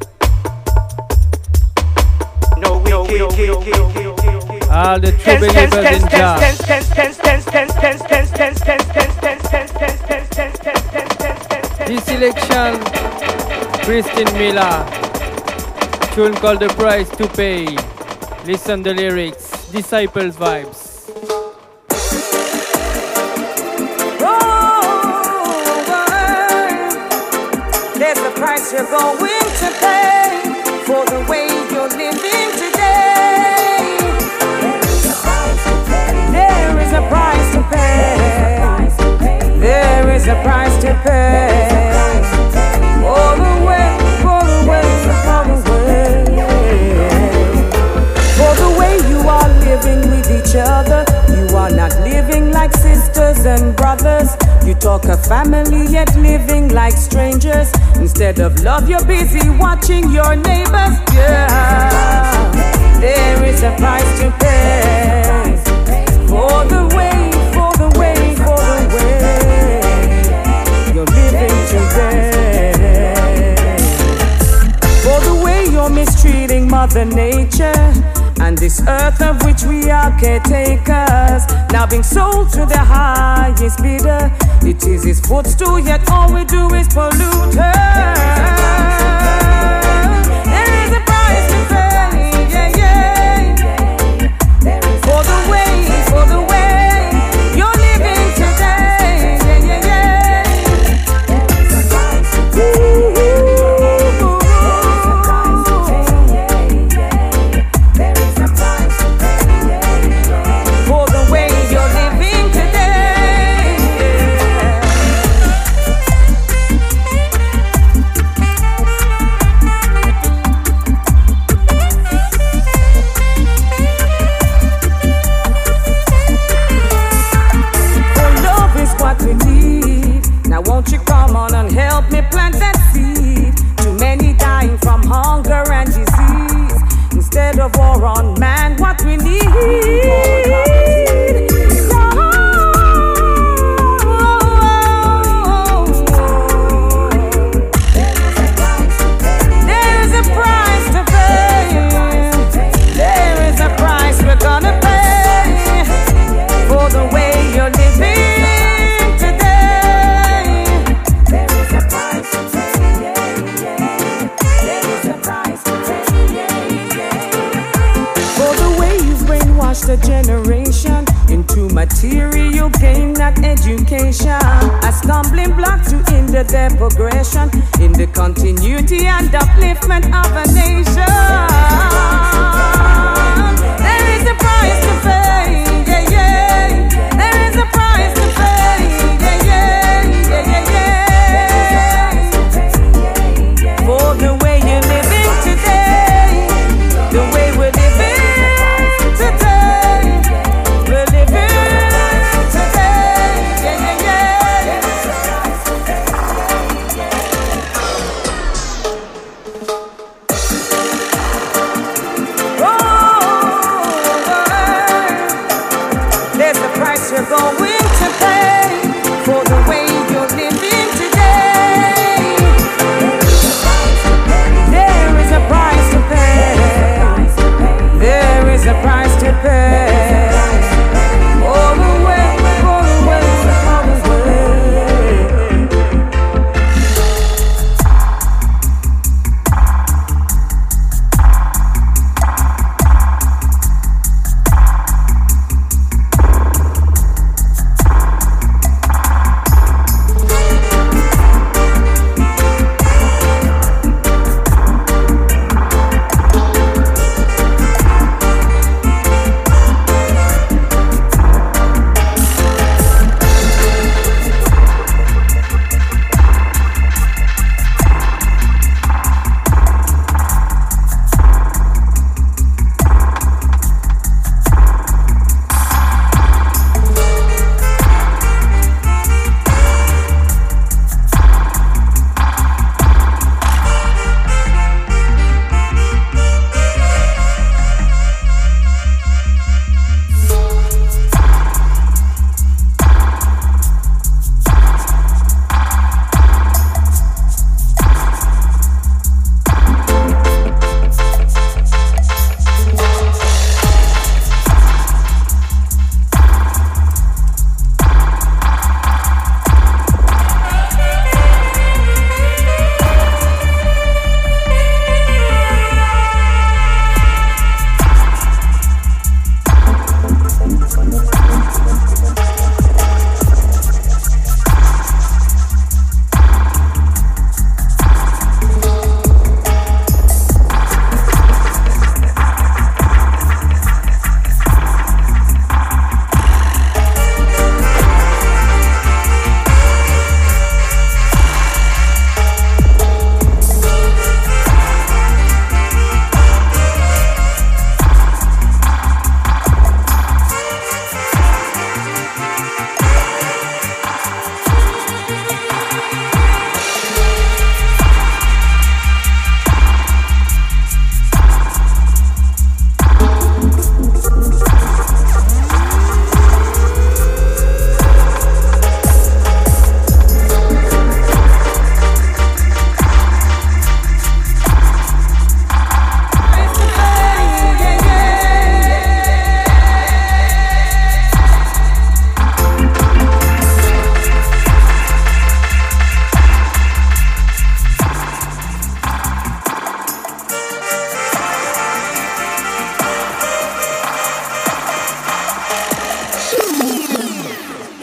All the true believers in Jah. This selection, Christine Miller. Tune called The Price to Pay. Listen the lyrics. Disciples vibes. There's a price you're going to pay for the way you're living today. There is a price to pay. There is a price to pay. For the way, for the way, for the way. talk of family yet living like strangers. Instead of love, you're busy watching your neighbors. Yeah, there is a price to pay for the way, for the way, for the way you're living today. For the way you're mistreating Mother Nature and this earth of which we are caretakers, now being sold to the highest bidder. It is his footstool, yet all we do is pollute her. There is a price to pay, yeah, yeah. For the way you're living today, yeah, yeah, yeah. Ooh. For the way you're living today, yeah. For love is what we need. Now won't you come on and help me plant that seed? Too many dying from hunger and disease. Instead of war on man, what we need is love. There is a price to pay. There is a price we're gonna pay for the way you're living today. There is a price to pay. There is a price to pay. For the way you've brainwashed a generation into material gain, not education. A stumbling block to hinder their progression in the continuity and upliftment of a nation. There is a price to pay, yeah, yeah. There is a price to pay, yeah, yeah, yeah, yeah, yeah. For the way you're living today, the way we're living today, we're living today, yeah, yeah, yeah. Oh,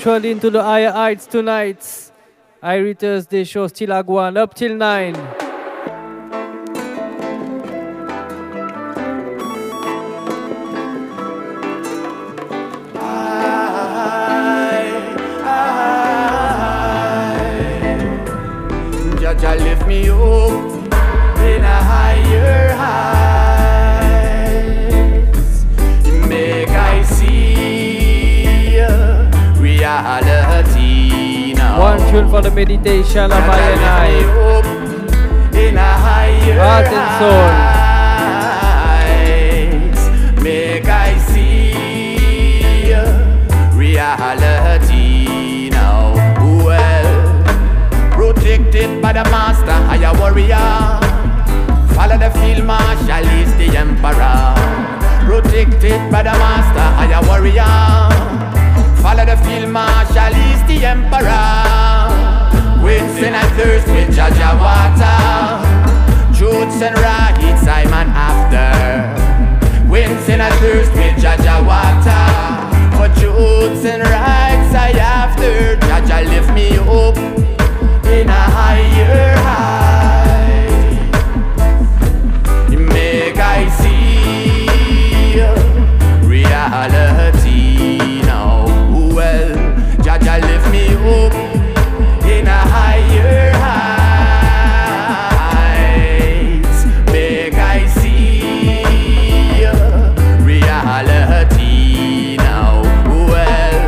ventured into the higher heights tonight. Irie Thursday show still a go on up till 9. Jaja lift me up in a higher heights, make I see reality now. One tune for the meditation of I and I. In a higher heart and soul. heights, make I see reality now. Well, protected by the master, I a warrior. Follow the field marshal, is the emperor. Protected by the master, I a warrior. Follow the field marshal, is the emperor. With sin and thirst, with Jaja water. Truths and rights, I'm an after. With sin and thirst, with Jaja water. For truths and rights, I after. Jaja lift me up in a higher height, make I see reality now. Well, Jaja lift me up in a higher heights, make I see reality now. Well,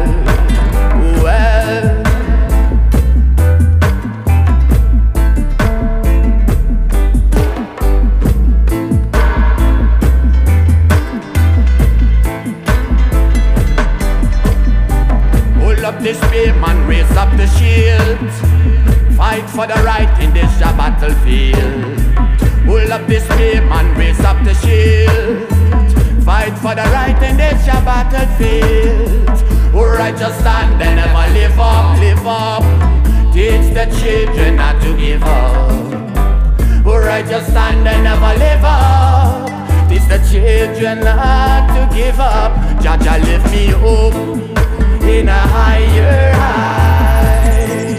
up the spearman, raise up the shield. Fight for the right in this battlefield. Pull up the spearman, raise up the shield. Fight for the right in this battlefield. Who righteous stand and never live up, live up. Teach the children not to give up. Who righteous stand and never live up. Teach the children not to give up. Jaja lift me up in a higher height,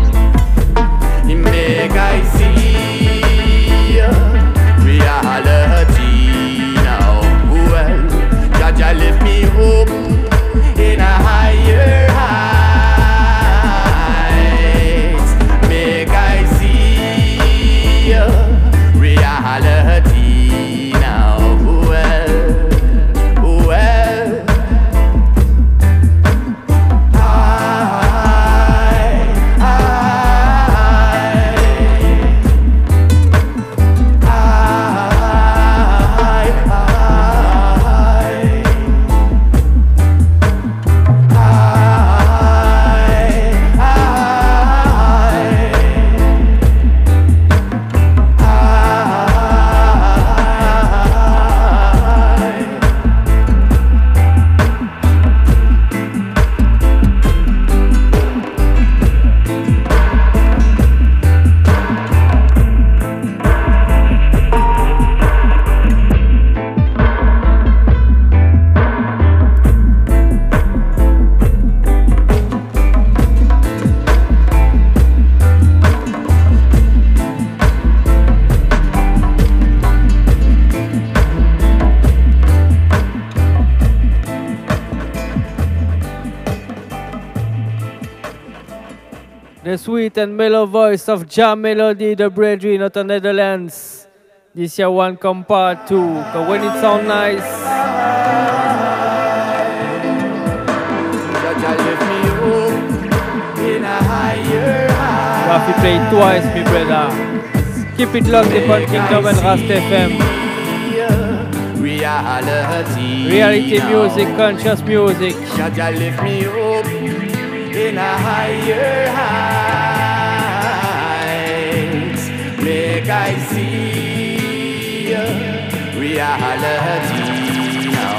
make I see reality now. Well, Jaja lift me up in a higher height, make I see reality now. Well. The sweet and mellow voice of Jam Melody, the brethren of the Netherlands. This year one come part 2, but when it sound nice. You have to play it twice, my brother. Keep it locked upon Kingdom and Rast FM. Reality music, conscious music. Jaja lift me up in a higher heights, make I see reality now.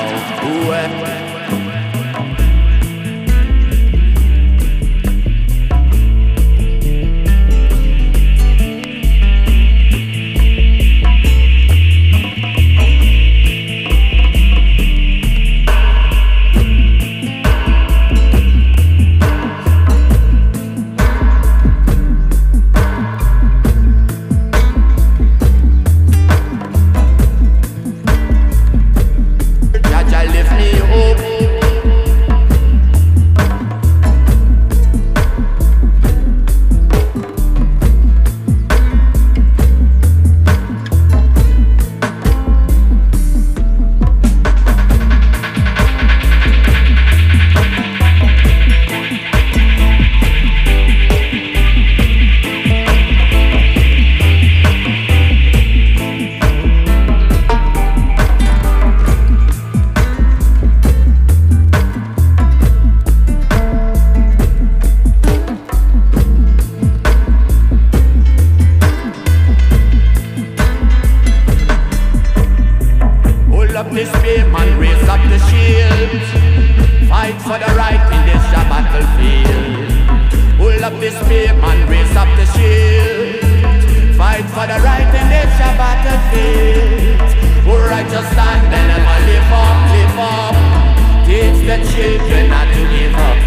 despair, man, raise up the shield. Fight for the right in this battlefield. Full of despair, man, raise up the shield. Fight for the right in this battlefield. Who righteous stand and never live up, live up. Teach the children not to give up.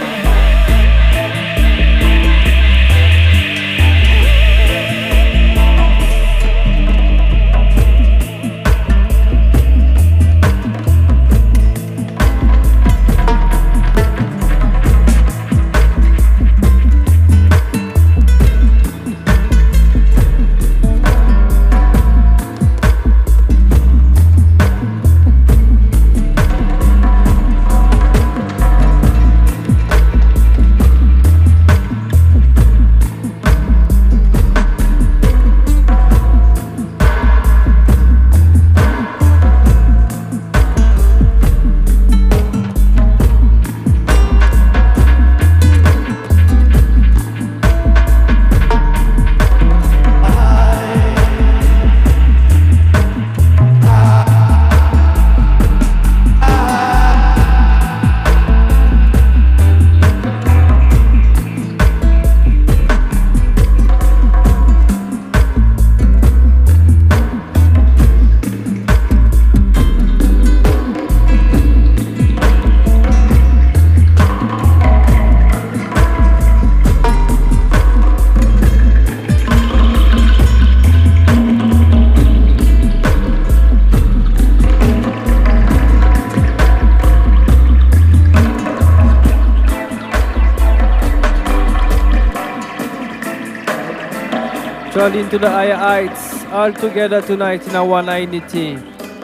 Into the higher heights, all together tonight in a one unity.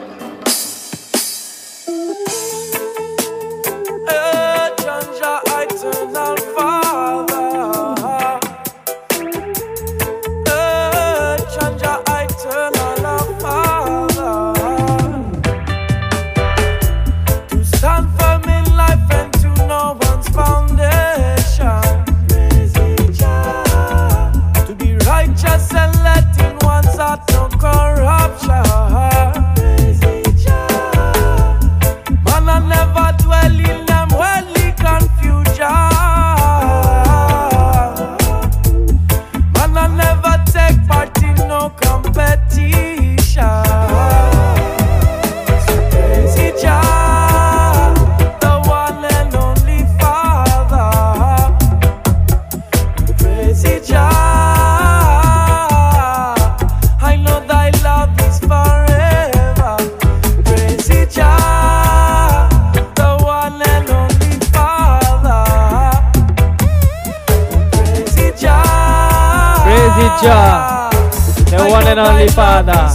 Jah, the one and only Father.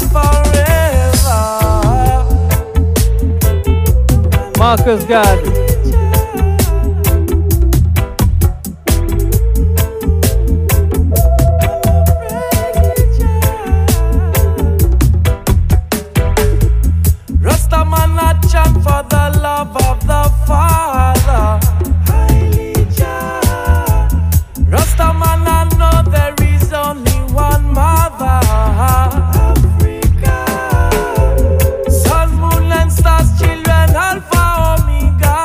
Marcus God. Rastaman a chant for the love of the Father. Rastaman I know there is only one mother. Africa. Sun, moon and stars, children, Alpha, Omega.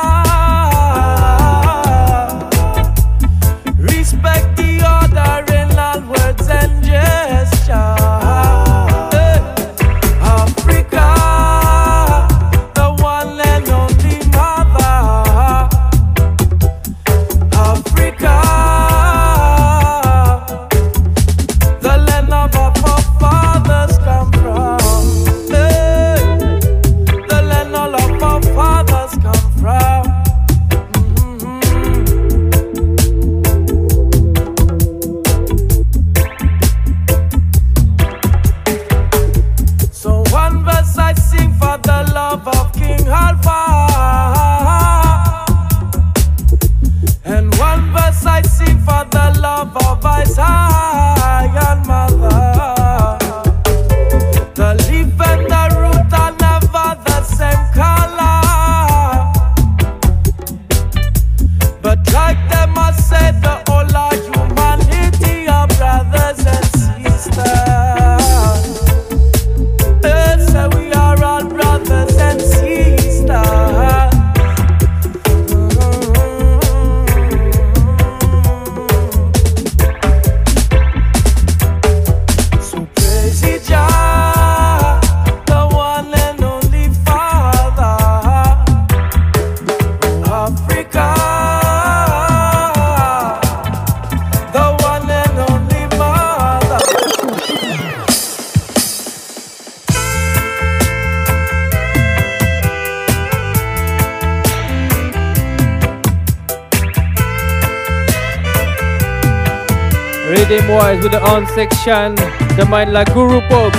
Respect the order in all words and gestures. Africa, the one and only mother. them boys with the on section. The mind like Guru Pub.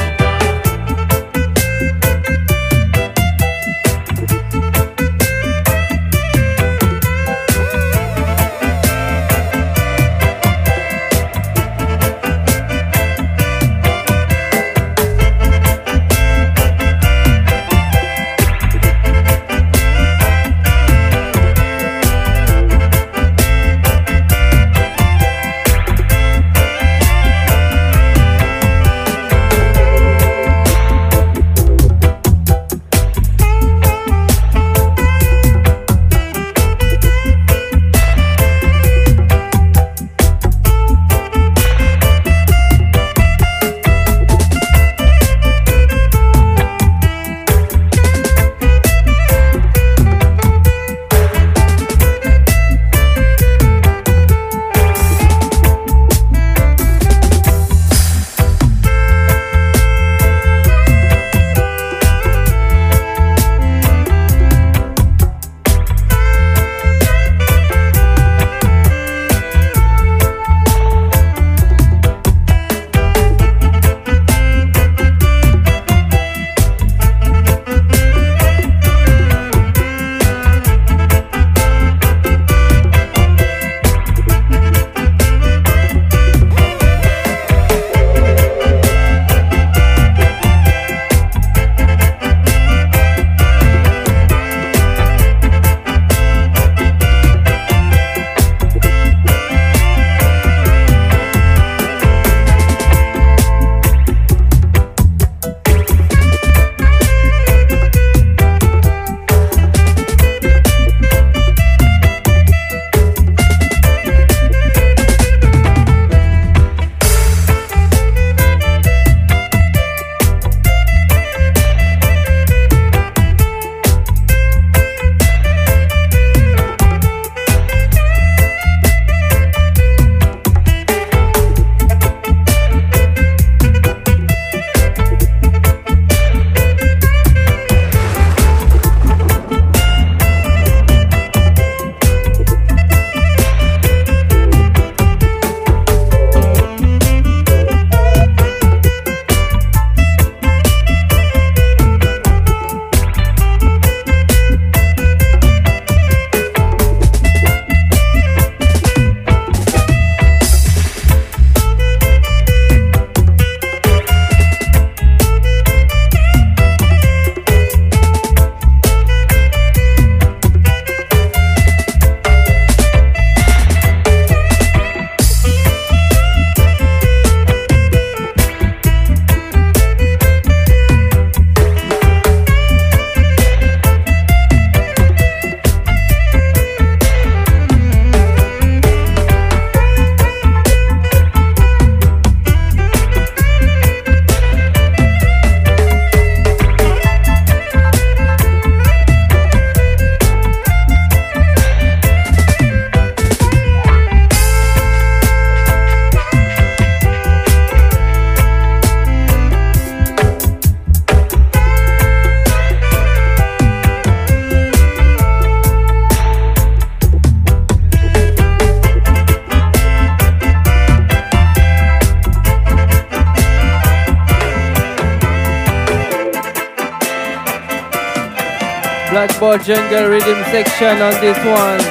Blackboard Jungle Rhythm section on this one.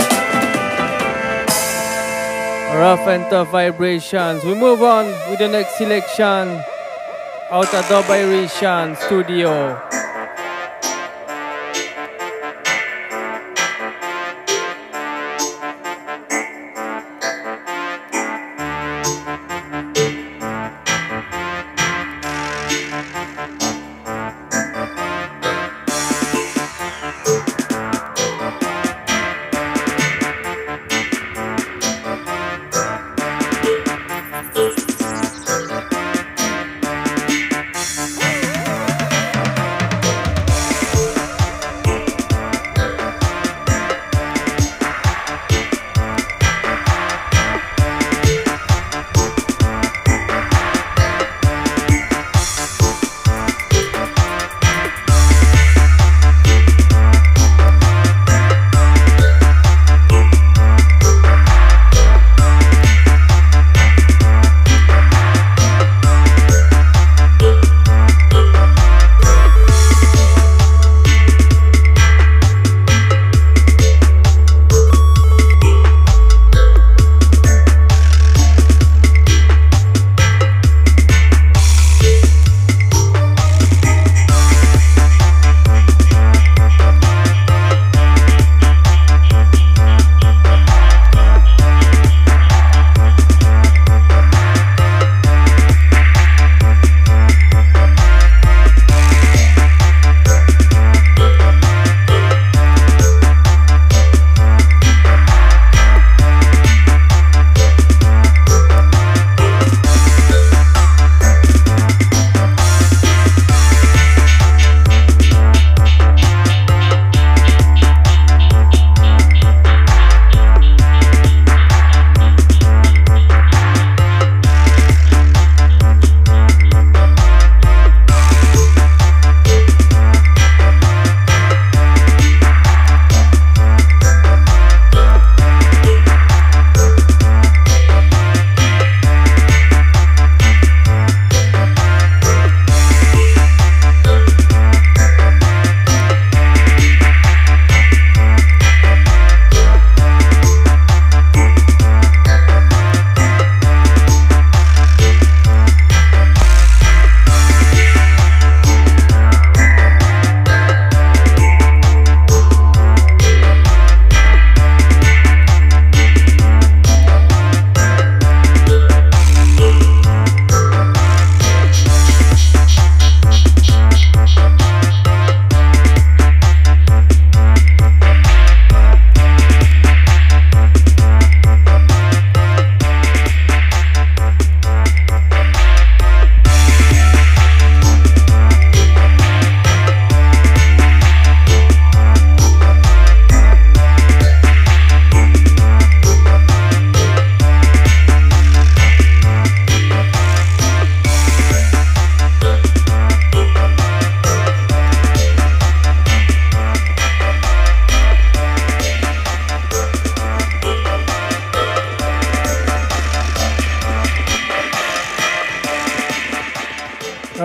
Rough and tough vibrations. We move on with the next selection. Out of Dub Irishan Studio.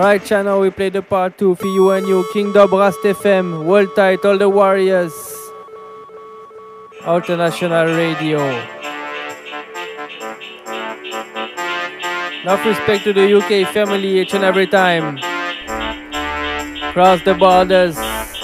Right channel, we play the part 2 for you and you. King Dub Rast FM, World Tight, All the Warriors, International Radio. Enough respect to the UK family each and every time. Cross the borders.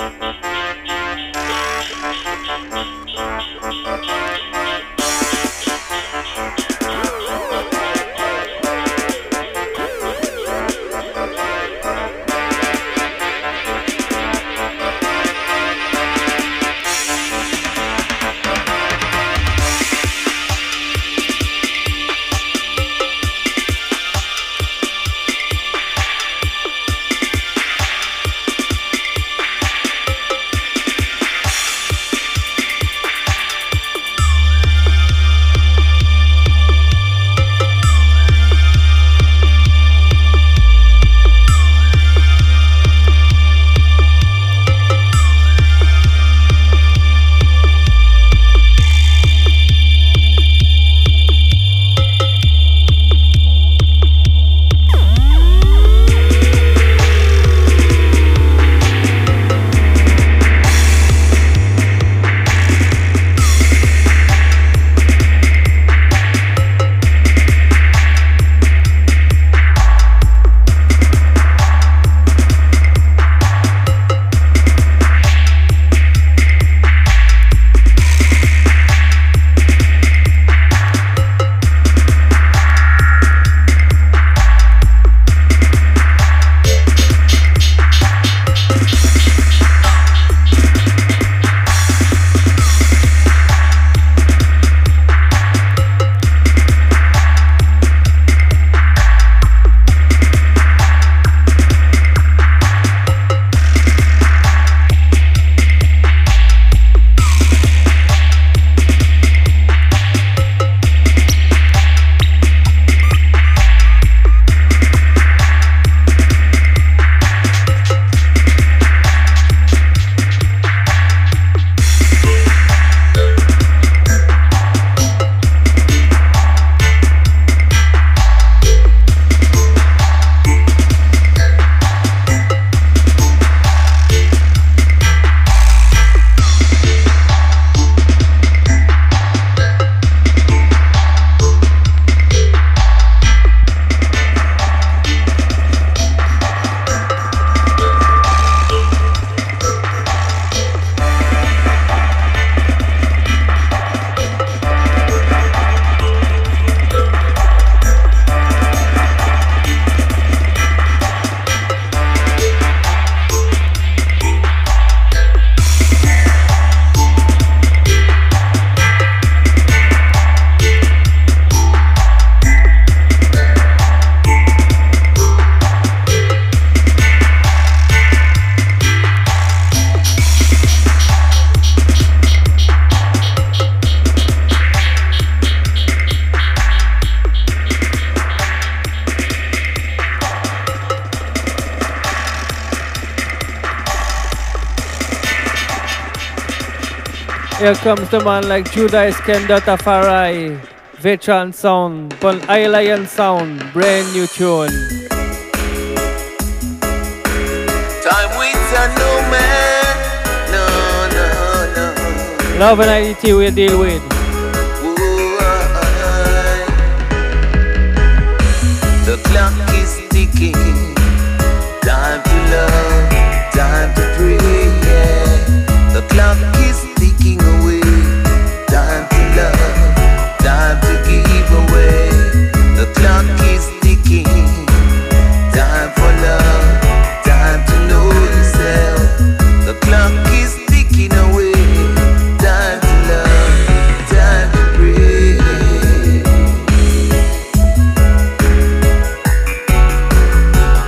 Here comes the man like Judah Iskender Tafari, Veteran Sound, Lion Sound, brand new tune. Time waits on no man, no, no, no. Love and identity we deal with. The clock is ticking, time to love, time to pray, yeah. The clock is ticking away, time to love, time to give away. The clock is ticking, time for love, time to know yourself. The clock is ticking away, time to love, time to pray.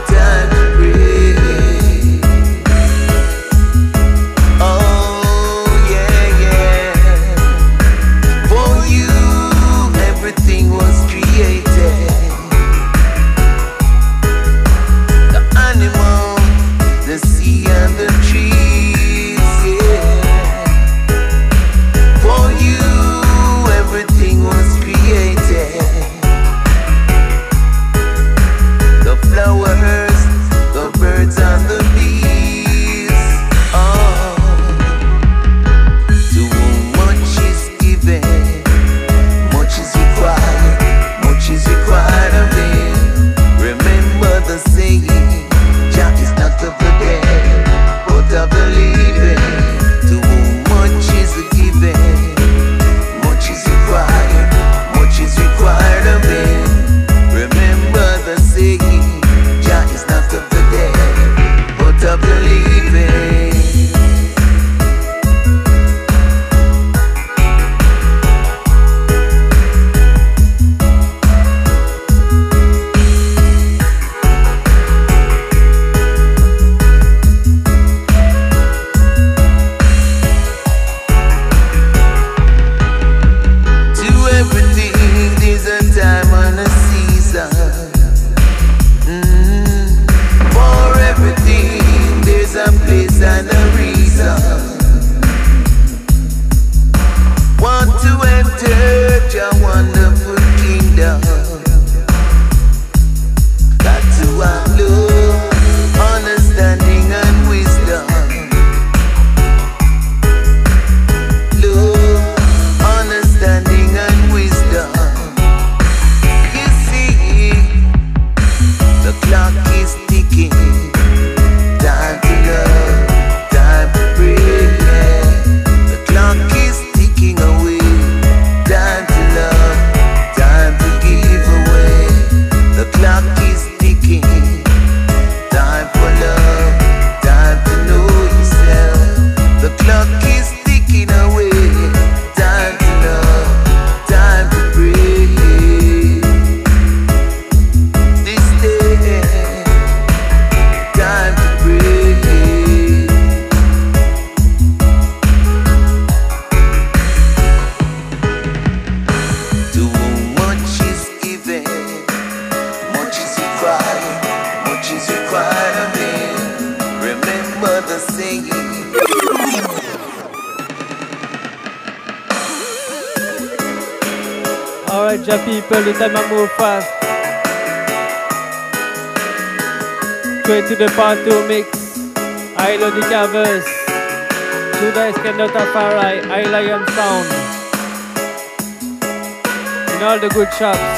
Alright, ja people, the time I move fast. Straight to the part 2 mix. I love the covers. Judas cannot Farai, I Lion Sound. In all the good shops.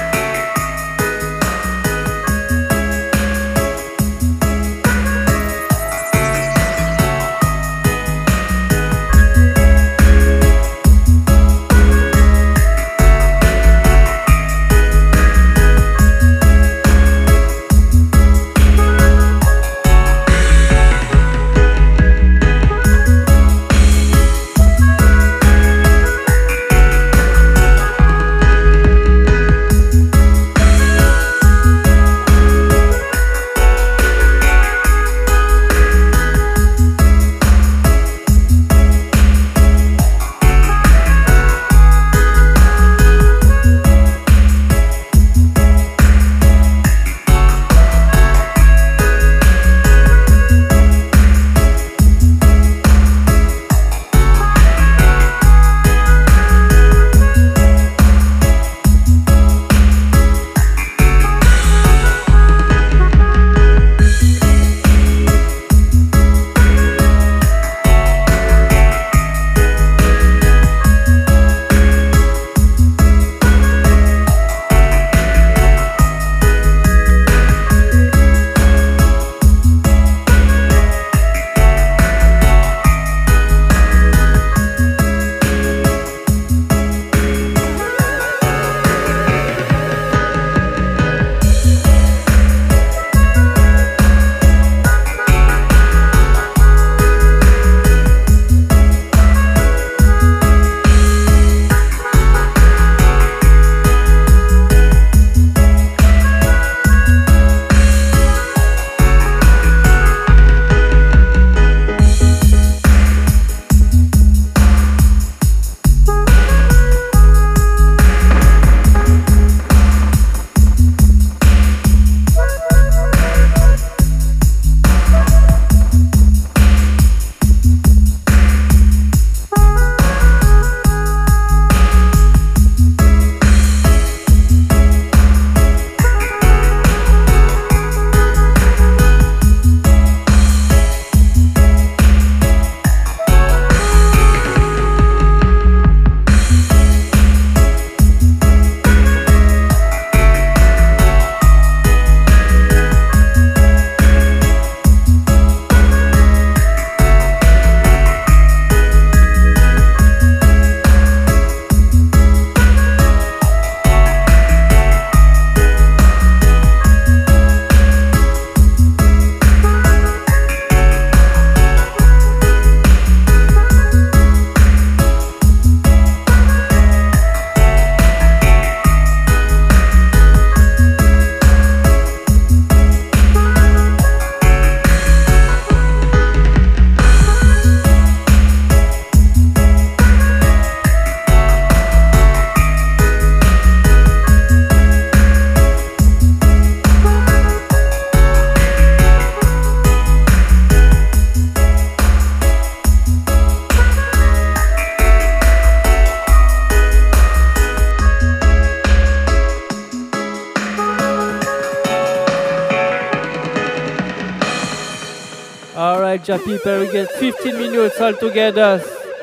Alright, ja people, we get 15 minutes all together.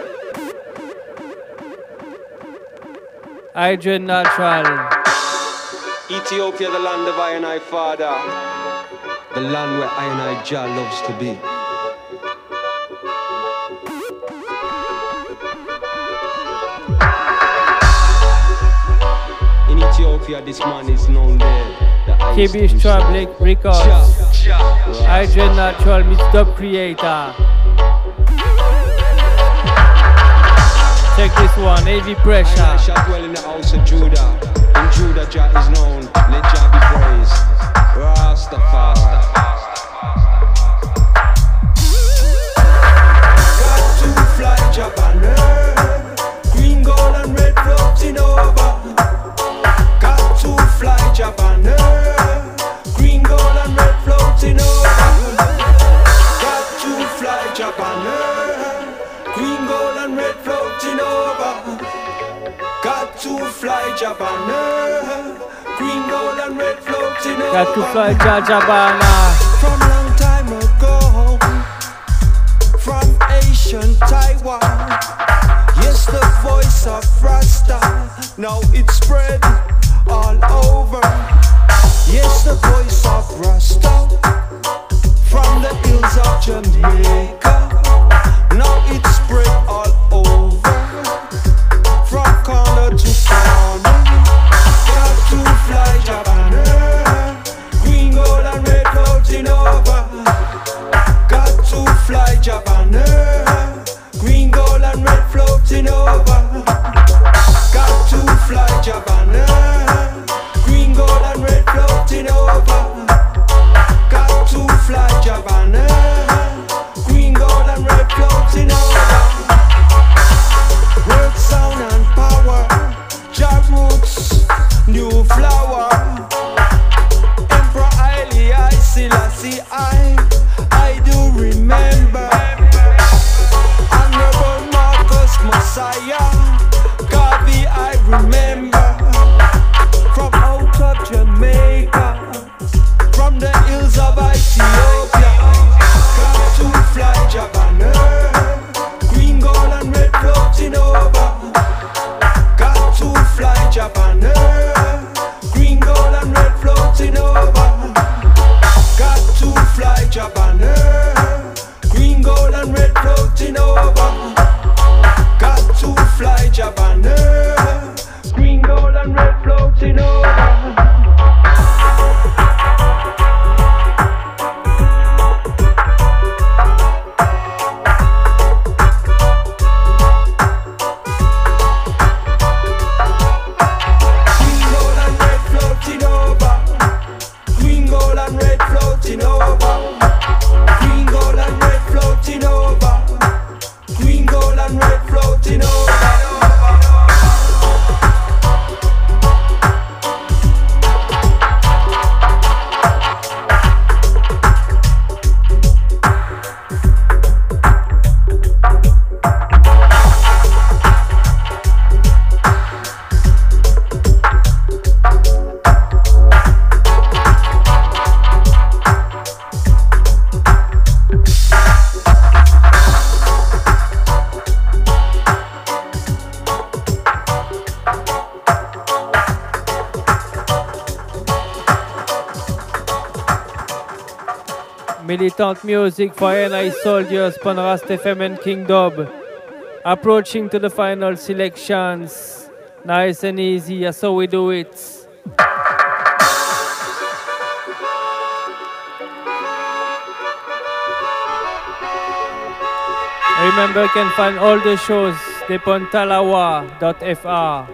Hydrogen Natural. Ethiopia, the land of I and I, Father. The land where I and I, Jah loves to be. In Ethiopia, this man is known there. KB Strablick Records. Hydrogen Natural meets Dub Creator. Check this one, heavy pressure. I shall dwell in the house of Judah. In Judah, Jah is known. Let Jah be praised. Rastafari. Got to fly Jah banner. Green, gold and red floating over. Got to fly Jah banner. Green, gold and red floating over. Got to fly Jah banner. Green, gold and red floating over. Got to fly Jabana. Green, gold and red floating over. Got to fly Jabana. From long time ago, from Asian Taiwan. Yes, the voice of Rasta, now it's spread all over. Yes, the voice of Rasta, from the hills of Jamaica, now it's spread all over. From corner to corner, got to fly Jabana. Green, gold and red floating over. Got to fly Jabana. Green, gold and red floating over. Got to fly Jabana. Green, gold and red floating over. Got to fly Jabana. Green, gold and red floating over. Word, sound and power. Jah roots, new flower. Emperor Haile Selassie, I do remember. Honorable Marcus Messiah, Garvey I remember. From out of Jamaica, from the hills of Ethiopia, got to fly Jabana. Green, gold and red floating over. Got to fly Jabana. Green, gold and red floating over. Got to fly Jabana. Green, gold and red floating over. Got to fly Jabana. Green, gold and red floating over. Green, gold and red floating over. Green, gold and red floating over. Green, gold and red floating over. Militant music for NI soldiers, Panrast FM and King Dub. Approaching to the final selections. Nice and easy, that's how we do it. Remember, you can find all the shows on talawa.fr.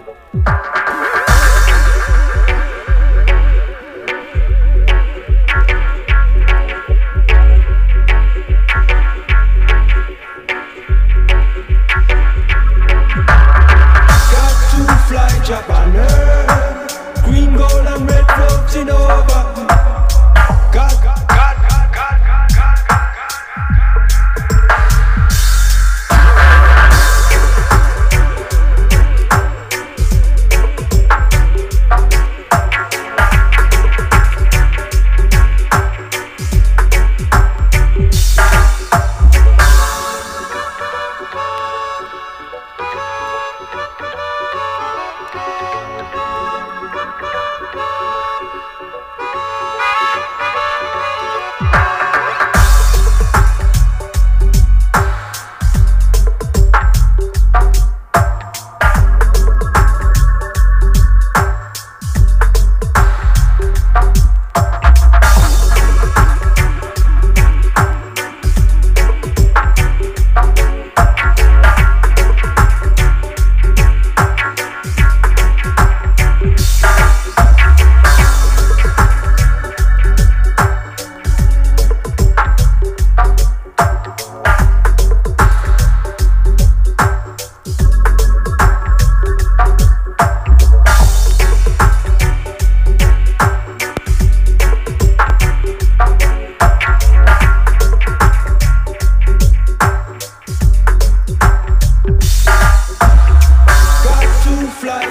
Jabana, green, gold and red floating over.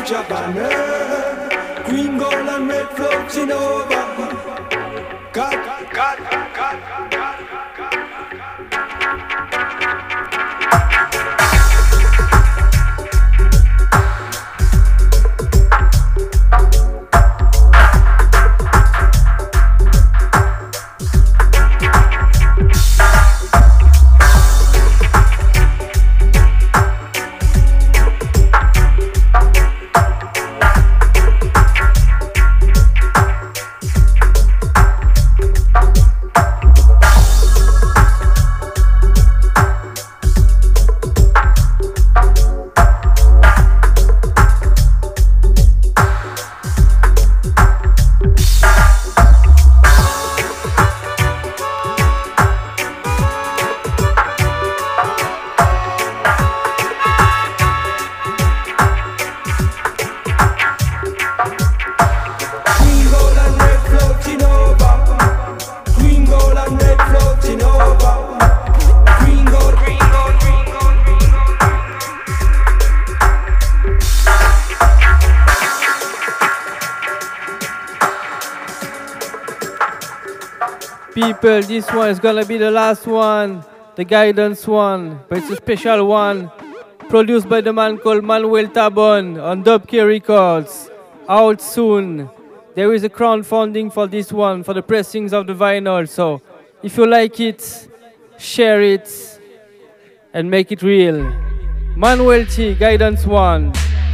Jack and her. Green, gold and red floating over. God. People, this one is gonna be the last one, the guidance one, but it's a special one, produced by the man called Manuel Tabon on Dub K Records, out soon. There is a crowdfunding for this one, for the pressings of the vinyl, so if you like it, share it, and make it real. Manuel T, Guidance 1.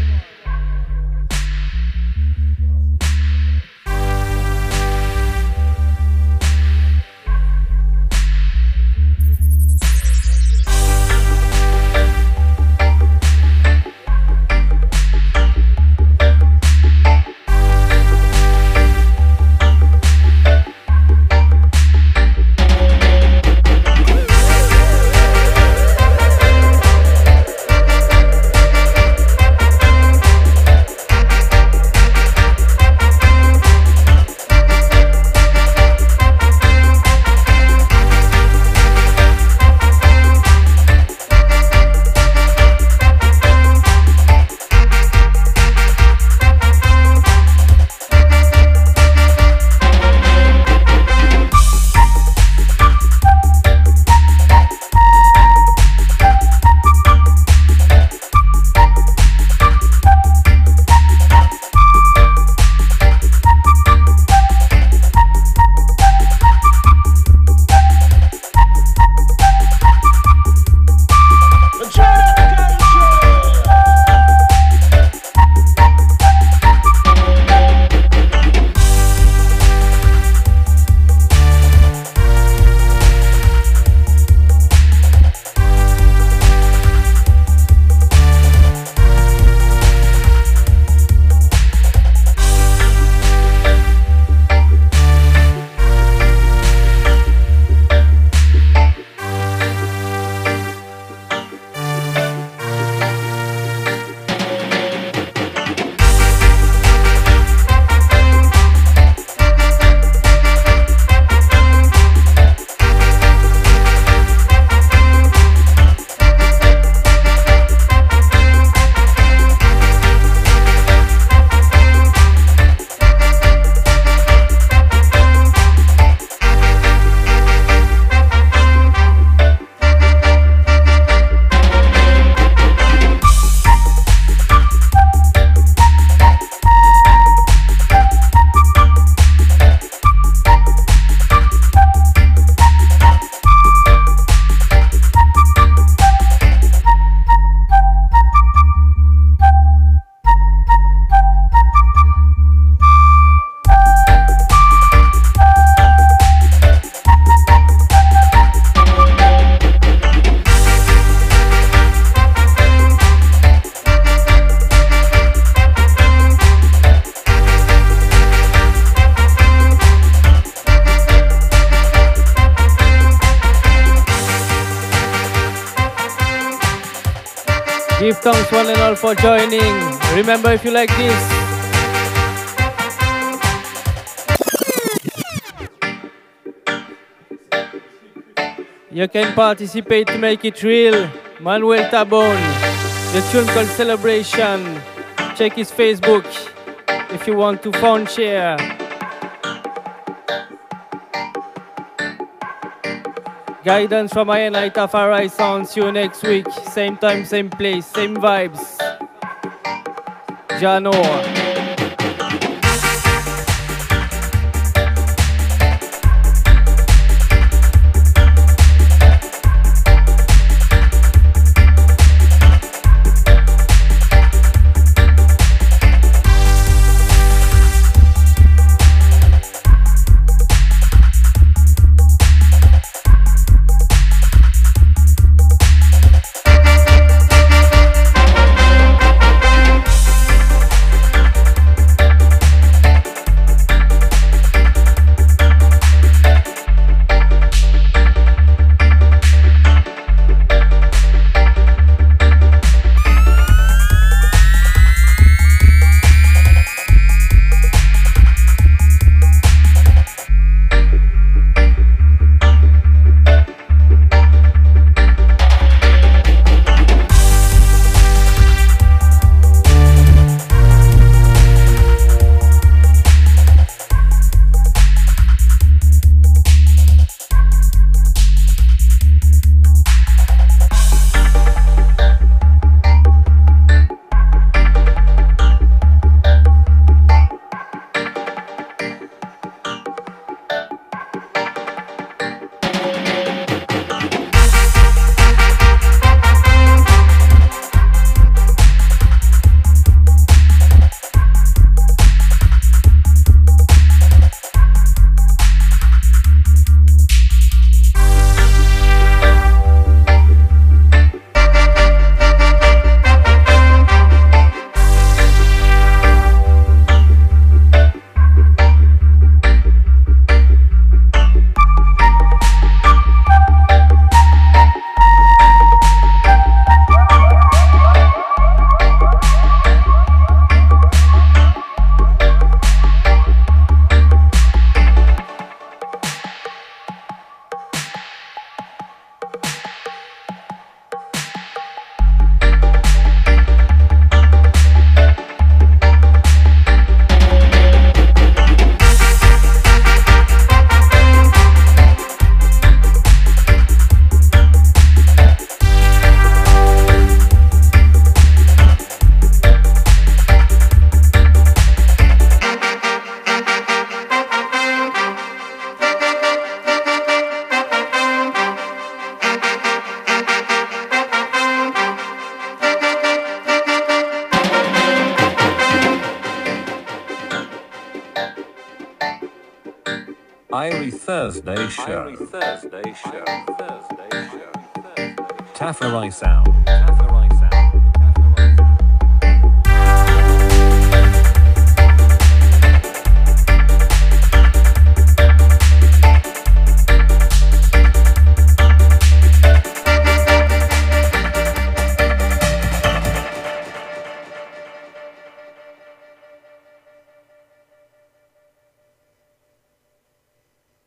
Give thanks one and all for joining. Remember, if you like this, you can participate to make it real. Manuel Tabon, the tune called Celebration, Check his Facebook if you want to phone share. Guidance from INI Tafari Sound. See you next week. Same time, same place, same vibes. Jano. Irie Thursday Show. Tafari Sound.